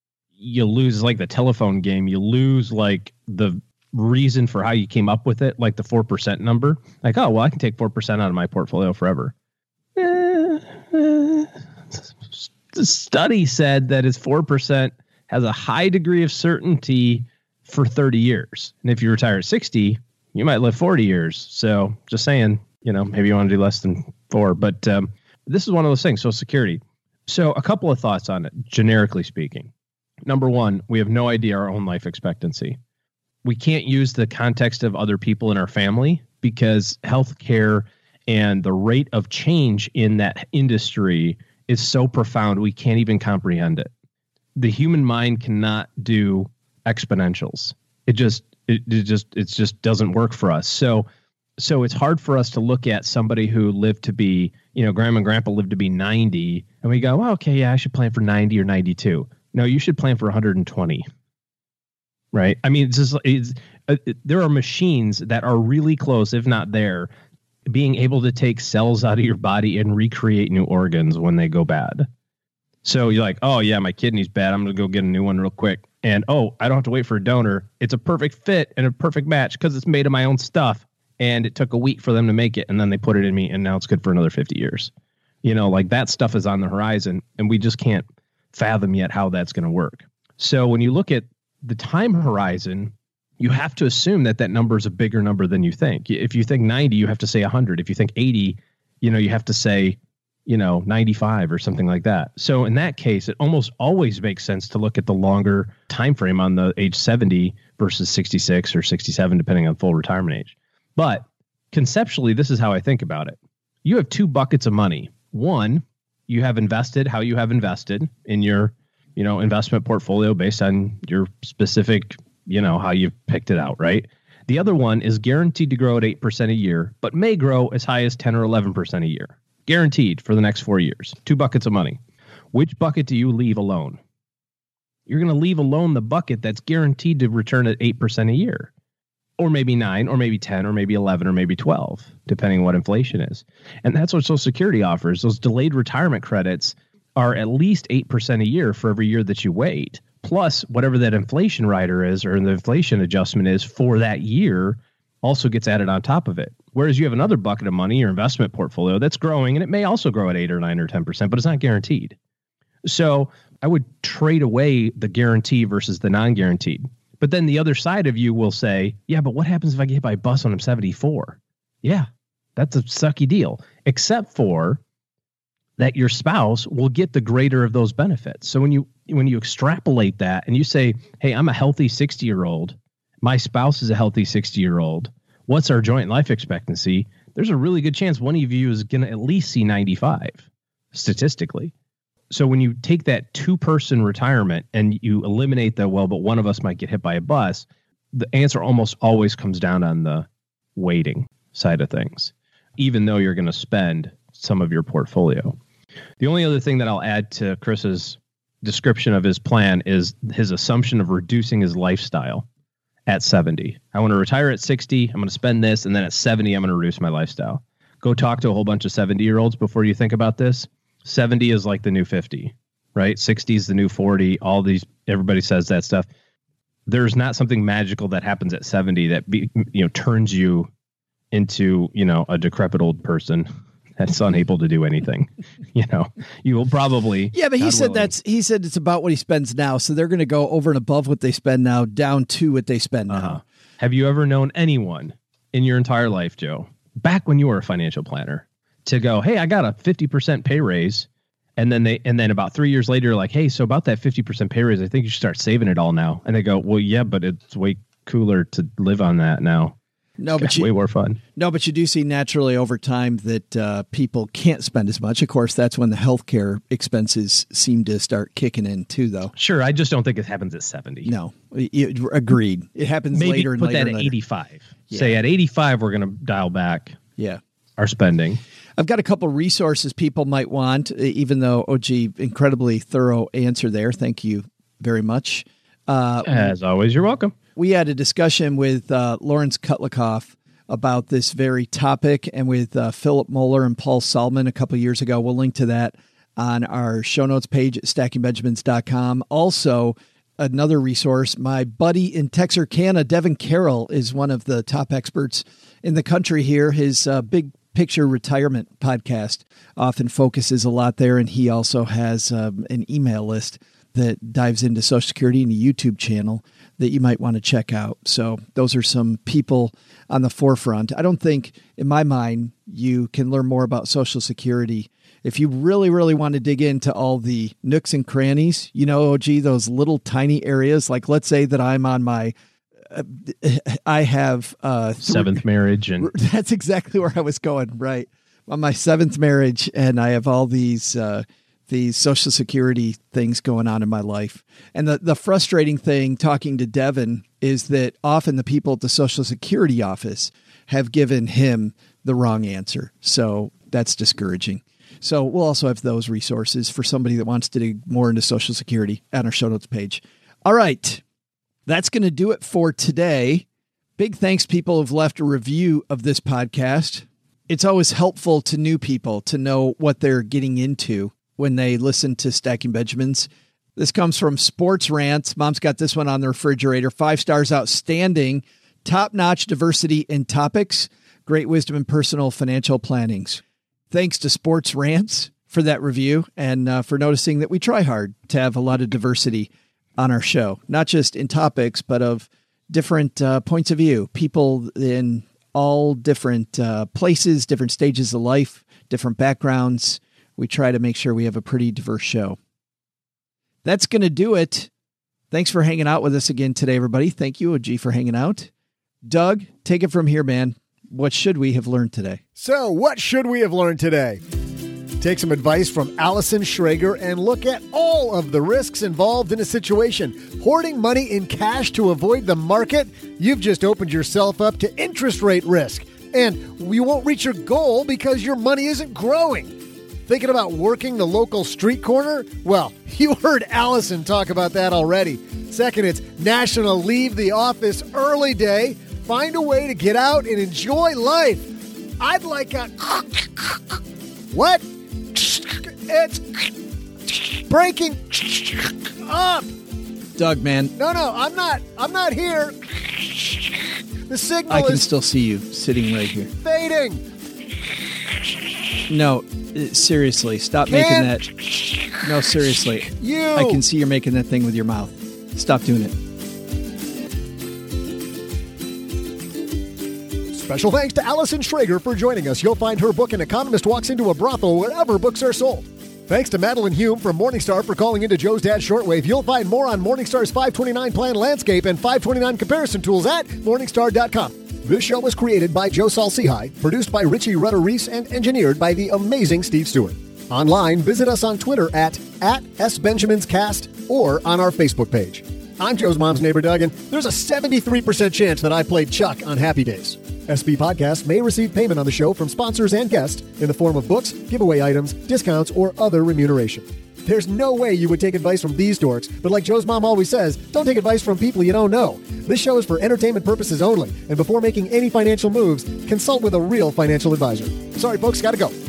[SPEAKER 4] you lose like the telephone game. You lose like the reason for how you came up with it, like the four percent number. Like, oh, well, I can take four percent out of my portfolio forever. Eh, eh. The study said that it's four percent has a high degree of certainty for thirty years. And if you retire at sixty, you might live forty years. So just saying, you know, maybe you want to do less than four. But um, this is one of those things, Social Security. So a couple of thoughts on it, generically speaking. Number one, we have no idea our own life expectancy. We can't use the context of other people in our family because healthcare and the rate of change in that industry is so profound we can't even comprehend it. The human mind cannot do exponentials. It just it, it just it just doesn't work for us. So so it's hard for us to look at somebody who lived to be, you know, grandma and grandpa lived to be ninety, and we go, well, okay, yeah, I should plan for ninety or ninety-two. No, you should plan for one hundred twenty. Right? I mean, it's just it's, uh, there are machines that are really close, if not there, being able to take cells out of your body and recreate new organs when they go bad. So you're like, oh yeah, my kidney's bad. I'm going to go get a new one real quick. And oh, I don't have to wait for a donor. It's a perfect fit and a perfect match because it's made of my own stuff. And it took a week for them to make it. And then they put it in me and now it's good for another fifty years. You know, like that stuff is on the horizon and we just can't fathom yet how that's going to work. So when you look at the time horizon, you have to assume that that number is a bigger number than you think. If you think ninety, you have to say one hundred. If you think eighty, you know, you have to say, you know, ninety-five or something like that. So in that case, it almost always makes sense to look at the longer time frame on the age seventy versus sixty-six or sixty-seven, depending on full retirement age. But conceptually, this is how I think about it. You have two buckets of money. One, you have invested how you have invested in your, you know, investment portfolio based on your specific, you know, how you've picked it out, right? The other one is guaranteed to grow at eight percent a year, but may grow as high as ten or eleven percent a year. Guaranteed for the next four years. Two buckets of money. Which bucket do you leave alone? You're going to leave alone the bucket that's guaranteed to return at eight percent a year. Or maybe nine, or maybe ten, or maybe eleven, or maybe twelve, depending on what inflation is. And that's what Social Security offers. Those delayed retirement credits are at least eight percent a year for every year that you wait. Plus, whatever that inflation rider is, or the inflation adjustment is for that year, also gets added on top of it. Whereas you have another bucket of money, your investment portfolio, that's growing, and it may also grow at eight or nine or ten percent, but it's not guaranteed. So I would trade away the guarantee versus the non-guaranteed. But then the other side of you will say, yeah, but what happens if I get hit by a bus when I'm seventy-four? Yeah, that's a sucky deal, except for that your spouse will get the greater of those benefits. So when you when you extrapolate that and you say, hey, I'm a healthy sixty-year-old, my spouse is a healthy sixty-year-old, what's our joint life expectancy? There's a really good chance one of you is going to at least see ninety-five, statistically. So when you take that two-person retirement and you eliminate the, well, but one of us might get hit by a bus, the answer almost always comes down on the waiting side of things, even though you're going to spend some of your portfolio. The only other thing that I'll add to Chris's description of his plan is his assumption of reducing his lifestyle at seventy. I want to retire at sixty. I'm going to spend this. And then at seventy, I'm going to reduce my lifestyle. Go talk to a whole bunch of seventy-year-olds before you think about this. seventy is like the new fifty, right? sixty is the new forty. All these, everybody says that stuff. There's not something magical that happens at seventy that be, you know turns you into, you know, a decrepit old person that's unable to do anything. You know, you will probably.
[SPEAKER 1] Yeah, but he
[SPEAKER 4] God
[SPEAKER 1] said
[SPEAKER 4] willing.
[SPEAKER 1] that's he said it's about what he spends now. So they're going to go over and above what they spend now, down to what they spend
[SPEAKER 4] Uh-huh.
[SPEAKER 1] now.
[SPEAKER 4] Have you ever known anyone in your entire life, Joe, back when you were a financial planner, to go, hey, I got a fifty percent pay raise, and then they and then about three years later, like, hey, so about that fifty percent pay raise, I think you should start saving it all now. And they go, well, yeah, but it's way cooler to live on that now.
[SPEAKER 1] No,
[SPEAKER 4] It's
[SPEAKER 1] but you,
[SPEAKER 4] way more fun.
[SPEAKER 1] No, but you do see naturally over time that uh, people can't spend as much. Of course, that's when the healthcare expenses seem to start kicking in too, though.
[SPEAKER 4] Sure, I just don't think it happens at seventy.
[SPEAKER 1] No, you, agreed. It happens
[SPEAKER 4] Maybe
[SPEAKER 1] later and
[SPEAKER 4] put
[SPEAKER 1] later.
[SPEAKER 4] that
[SPEAKER 1] and
[SPEAKER 4] at
[SPEAKER 1] later.
[SPEAKER 4] eighty-five.
[SPEAKER 1] Yeah.
[SPEAKER 4] Say at eighty-five, we're going to dial back.
[SPEAKER 1] Yeah.
[SPEAKER 4] Our spending.
[SPEAKER 1] I've got a couple resources people might want, even though, O G, incredibly thorough answer there. Thank you very much. Uh,
[SPEAKER 4] As always, you're welcome.
[SPEAKER 1] We had a discussion with uh, Lawrence Kutlikoff about this very topic, and with uh, Philip Moeller and Paul Solomon a couple years ago. We'll link to that on our show notes page at stacking benjamins dot com. Also, another resource, my buddy in Texarkana, Devin Carroll, is one of the top experts in the country here. His uh, Big Picture Retirement podcast often focuses a lot there, and he also has um, an email list that dives into Social Security and a YouTube channel that you might want to check out. So those are some people on the forefront. I don't think, in my mind, you can learn more about Social Security if you really, really want to dig into all the nooks and crannies. You know, O G, those little tiny areas. Like, let's say that I'm on my, uh, I have uh, three,
[SPEAKER 4] seventh marriage, and
[SPEAKER 1] that's exactly where I was going. Right, on my seventh marriage, and I have all these. Uh, these Social Security things going on in my life. And the, the frustrating thing talking to Devin is that often the people at the Social Security office have given him the wrong answer. So that's discouraging. So we'll also have those resources for somebody that wants to dig more into Social Security on our show notes page. All right. That's going to do it for today. Big thanks, people who've left a review of this podcast. It's always helpful to new people to know what they're getting into when they listen to Stacking Benjamins. This comes from Sports Rants. Mom's got this one on the refrigerator. Five stars, outstanding, top-notch diversity in topics, great wisdom in personal financial plannings. Thanks to Sports Rants for that review, and uh, for noticing that we try hard to have a lot of diversity on our show, not just in topics, but of different uh, points of view, people in all different uh, places, different stages of life, different backgrounds. We try to make sure we have a pretty diverse show. That's going to do it. Thanks for hanging out with us again today, everybody. Thank you, O G, for hanging out. Doug, take it from here, man. What should we have learned today?
[SPEAKER 5] So, what should we have learned today? Take some advice from Allison Schrager and look at all of the risks involved in a situation. Hoarding money in cash to avoid the market? You've just opened yourself up to interest rate risk. And you won't reach your goal because your money isn't growing. Thinking about working the local street corner? Well, you heard Allison talk about that already. Second, it's National Leave the Office Early Day. Find a way to get out and enjoy life. I'd like a... What? It's breaking up.
[SPEAKER 1] Doug, man.
[SPEAKER 5] No, no, I'm not. I'm not here. The signal
[SPEAKER 1] I can
[SPEAKER 5] is
[SPEAKER 1] still see you sitting right here.
[SPEAKER 5] fading.
[SPEAKER 1] No, uh, seriously, stop
[SPEAKER 5] Can't.
[SPEAKER 1] making that. No, seriously.
[SPEAKER 5] You.
[SPEAKER 1] I can see you're making that thing with your mouth. Stop doing it.
[SPEAKER 5] Special thanks to Allison Schrager for joining us. You'll find her book, An Economist Walks Into a Brothel, wherever books are sold. Thanks to Madeline Hume from Morningstar for calling into Joe's Dad Shortwave. You'll find more on Morningstar's five twenty-nine Plan Landscape and five twenty-nine Comparison Tools at Morningstar dot com. This show was created by Joe Saul-Sehy, produced by Richie Rutter-Reese, and engineered by the amazing Steve Stewart. Online, visit us on Twitter at, at SBenjaminsCast or on our Facebook page. I'm Joe's mom's neighbor, Doug, and there's a seventy-three percent chance that I played Chuck on Happy Days. S B Podcast may receive payment on the show from sponsors and guests in the form of books, giveaway items, discounts, or other remuneration. There's no way you would take advice from these dorks, but like Joe's mom always says, don't take advice from people you don't know. This show is for entertainment purposes only, and before making any financial moves, consult with a real financial advisor. Sorry, folks, gotta go.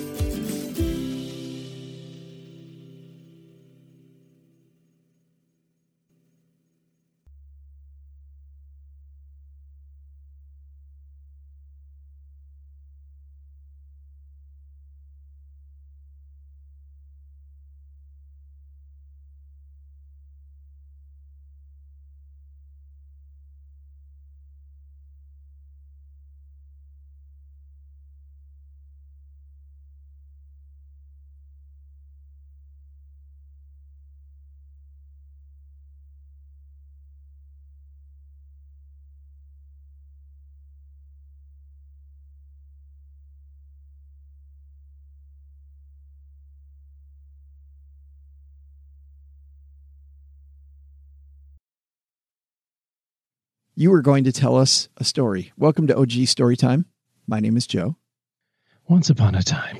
[SPEAKER 1] You were going to tell us a story. Welcome to O G Storytime. My name is Joe.
[SPEAKER 4] Once upon a time,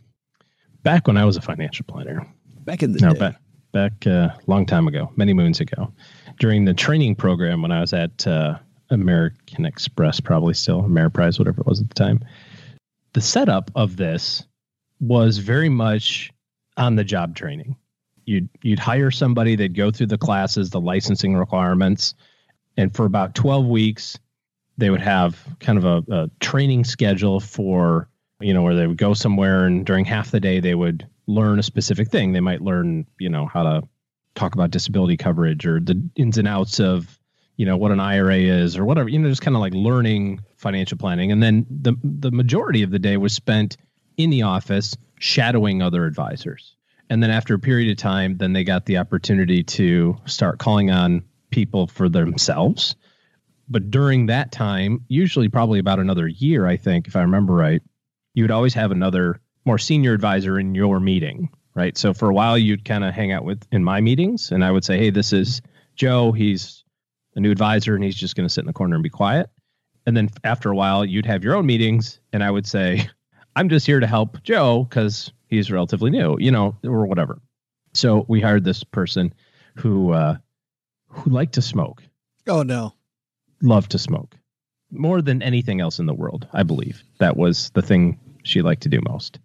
[SPEAKER 4] back when I was a financial planner.
[SPEAKER 1] Back in the
[SPEAKER 4] no,
[SPEAKER 1] day.
[SPEAKER 4] back back a uh, long time ago, many moons ago, during the training program when I was at uh, American Express, probably still Ameriprise, whatever it was at the time. The setup of this was very much on the job training. You'd you'd hire somebody, they'd go through the classes, the licensing requirements. And for about twelve weeks, they would have kind of a, a training schedule for, you know, where they would go somewhere and during half the day, they would learn a specific thing. They might learn, you know, how to talk about disability coverage or the ins and outs of, you know, what an I R A is or whatever, you know, just kind of like learning financial planning. And then the, the majority of the day was spent in the office shadowing other advisors. And then after a period of time, then they got the opportunity to start calling on people for themselves. But during that time, usually probably about another year, I think, if I remember right, you would always have another more senior advisor in your meeting, right? So for a while, you'd kind of hang out with in my meetings, and I would say, hey, this is Joe. He's a new advisor, and he's just going to sit in the corner and be quiet. And then after a while, you'd have your own meetings, and I would say, I'm just here to help Joe because he's relatively new, you know, or whatever. So we hired this person who, uh, who liked to smoke.
[SPEAKER 1] Oh, no.
[SPEAKER 4] Loved to smoke. More than anything else in the world, I believe. That was the thing she liked to do most.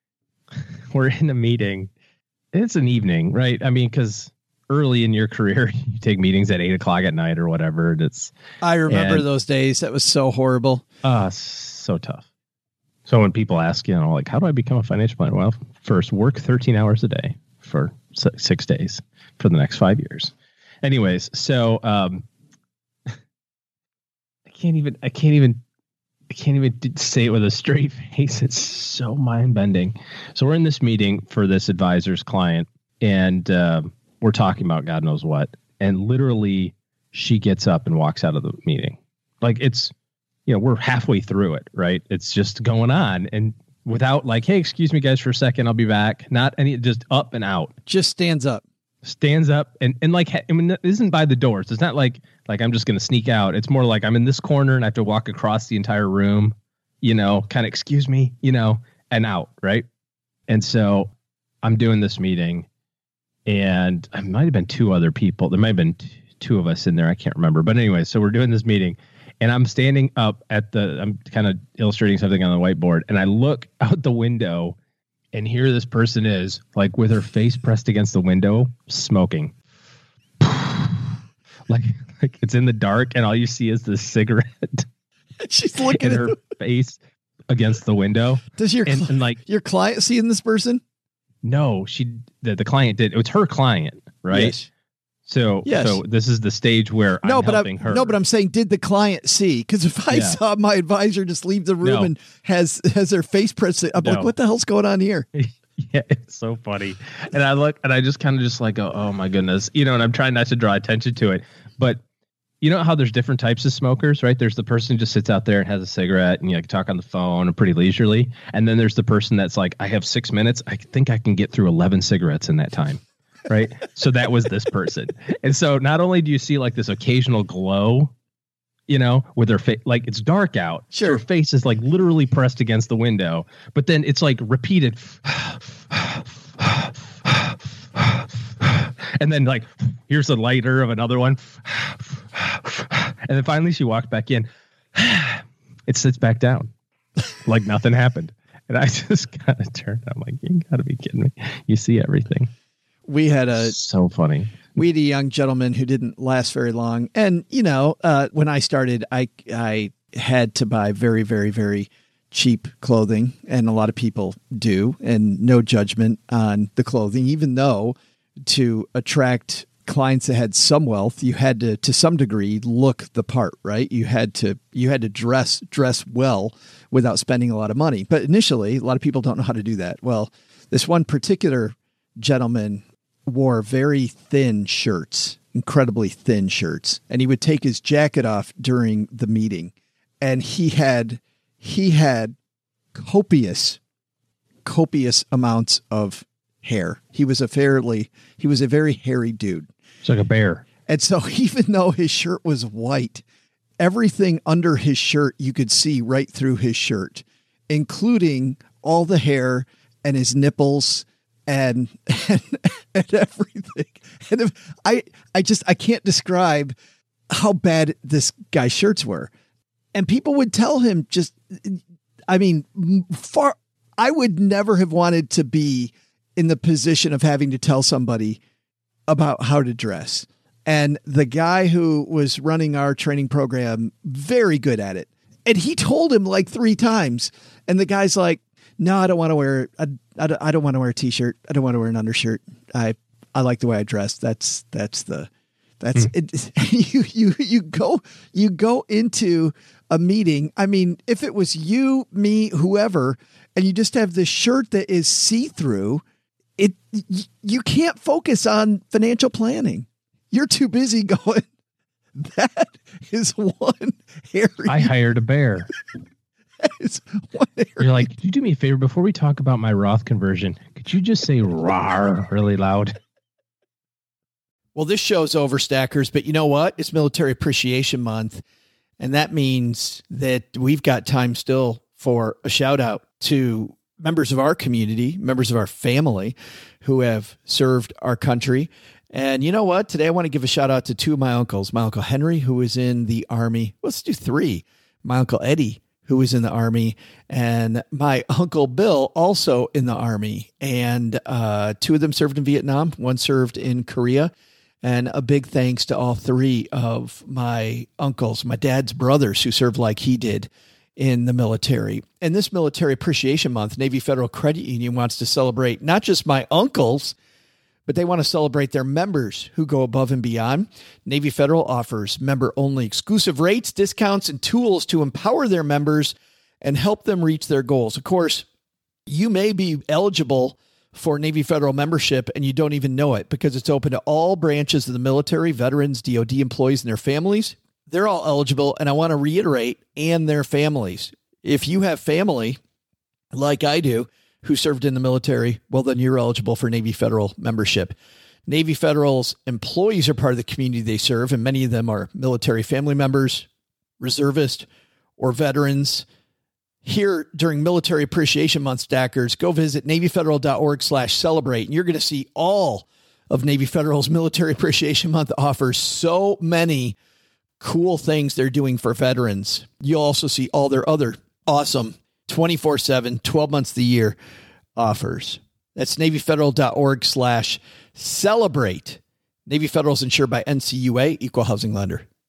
[SPEAKER 4] We're in a meeting. It's an evening, right? I mean, because early in your career, you take meetings at eight o'clock at night or whatever. And it's.
[SPEAKER 1] I remember
[SPEAKER 4] and,
[SPEAKER 1] those days. That was so horrible.
[SPEAKER 4] Ah, uh, so tough. So when people ask, you know, like, how do I become a financial planner? Well, first, work thirteen hours a day for six days for the next five years. Anyways, so um, I can't even, I can't even, I can't even say it with a straight face. It's so mind bending. So we're in this meeting for this advisor's client, and uh, we're talking about God knows what. And literally, she gets up and walks out of the meeting. Like it's, you know, we're halfway through it, right? It's just going on, and without like, hey, excuse me, guys, for a second, I'll be back. Not any, just up and out.
[SPEAKER 1] Just stands up.
[SPEAKER 4] Stands up and, and like, I mean, it isn't by the doors. It's not like, like I'm just going to sneak out. It's more like I'm in this corner and I have to walk across the entire room, you know, kind of excuse me, you know, and out. Right. And so I'm doing this meeting and I might have been two other people. There might have been t- two of us in there. I can't remember. But anyway, so we're doing this meeting and I'm standing up at the, I'm kind of illustrating something on the whiteboard and I look out the window. And here this person is, like, with her face pressed against the window, smoking. like, like it's in the dark, and all you see is this cigarette.
[SPEAKER 1] She's looking
[SPEAKER 4] at her face against the window.
[SPEAKER 1] Does your
[SPEAKER 4] and,
[SPEAKER 1] cl-
[SPEAKER 4] and like
[SPEAKER 1] your client seeing this person?
[SPEAKER 4] No, she. The, the client did. It was her client, right?
[SPEAKER 1] Yes.
[SPEAKER 4] So,
[SPEAKER 1] yes.
[SPEAKER 4] so this is the stage where
[SPEAKER 1] no,
[SPEAKER 4] I'm
[SPEAKER 1] but
[SPEAKER 4] helping
[SPEAKER 1] I'm,
[SPEAKER 4] her.
[SPEAKER 1] No, but I'm saying, did the client see? Because if I
[SPEAKER 4] Yeah.
[SPEAKER 1] saw my advisor just leave the room
[SPEAKER 4] No.
[SPEAKER 1] and has has their face pressed, I'm
[SPEAKER 4] No.
[SPEAKER 1] like, what the hell's going on here?
[SPEAKER 4] Yeah, it's so funny. And I look and I just kind of just like, go, oh my goodness, you know, and I'm trying not to draw attention to it. But you know how there's different types of smokers, right? There's the person who just sits out there and has a cigarette and you know, talk on the phone and pretty leisurely. And then there's the person that's like, I have six minutes. I think I can get through eleven cigarettes in that time. Right. So that was this person. And so not only do you see like this occasional glow, you know, with her face, like it's dark out.
[SPEAKER 1] Sure.
[SPEAKER 4] So her face is like literally pressed against the window, but then it's like repeated. And then like, here's a lighter of another one. And then finally she walked back in. It sits back down like nothing happened. And I just kind of turned. I'm like, you gotta be kidding me. You see everything.
[SPEAKER 1] We had a
[SPEAKER 4] so funny.
[SPEAKER 1] We had a young gentleman who didn't last very long, and you know, uh, when I started, I I had to buy very, very, very cheap clothing, and a lot of people do, and no judgment on the clothing, even though to attract clients that had some wealth, you had to, to some degree, look the part, right? You had to you had to dress dress well without spending a lot of money. But initially, a lot of people don't know how to do that. Well, this one particular gentleman wore very thin shirts, incredibly thin shirts, and he would take his jacket off during the meeting, and he had he had copious copious amounts of hair. He was a fairly he was a very hairy dude.
[SPEAKER 4] It's like a bear.
[SPEAKER 1] And so even though his shirt was white, everything under his shirt you could see right through his shirt, including all the hair and his nipples and and, and everything. And if I I just I can't describe how bad this guy's shirts were. And people would tell him just I mean far I would never have wanted to be in the position of having to tell somebody about how to dress. And the guy who was running our training program, very good at it. And he told him like three times. And the guy's like, no, I don't want to wear, I, I, don't, I don't want to wear a t-shirt. I don't want to wear an undershirt. I, I like the way I dress. That's, that's the, that's mm. it. You, you, you go, you go into a meeting. I mean, if it was you, me, whoever, and you just have this shirt that is see-through, it, you can't focus on financial planning. You're too busy going, that is one hairy.
[SPEAKER 4] I hired a bear.
[SPEAKER 1] That is one hairy.
[SPEAKER 4] You're like, could you do me a favor before we talk about my Roth conversion? Could you just say "rawr" really loud?
[SPEAKER 1] Well, this show's over, Stackers, but you know what? It's Military Appreciation Month, and that means that we've got time still for a shout out to members of our community, members of our family who have served our country. And you know what? Today I want to give a shout out to two of my uncles. My Uncle Henry, who is in the Army. Let's do three. My Uncle Eddie, who was in the Army, and my Uncle Bill, also in the Army. And uh, two of them served in Vietnam. One served in Korea. And a big thanks to all three of my uncles, my dad's brothers, who served like he did in the military. And this Military Appreciation Month, Navy Federal Credit Union wants to celebrate not just my uncles, but they want to celebrate their members who go above and beyond. Navy Federal offers member-only exclusive rates, discounts, and tools to empower their members and help them reach their goals. Of course, you may be eligible for Navy Federal membership and you don't even know it because it's open to all branches of the military, veterans, D O D employees, and their families. They're all eligible, and I want to reiterate, and their families. If you have family like I do, who served in the military, well, then you're eligible for Navy Federal membership. Navy Federal's employees are part of the community they serve, and many of them are military family members, reservists, or veterans. Here during Military Appreciation Month, Stackers, go visit NavyFederal.org slash celebrate, and you're going to see all of Navy Federal's Military Appreciation Month offers so many cool things they're doing for veterans. You'll also see all their other awesome twenty-four seven, twelve months of the year offers. That's NavyFederal.org slash celebrate. Navy Federal is insured by N C U A, Equal Housing Lender.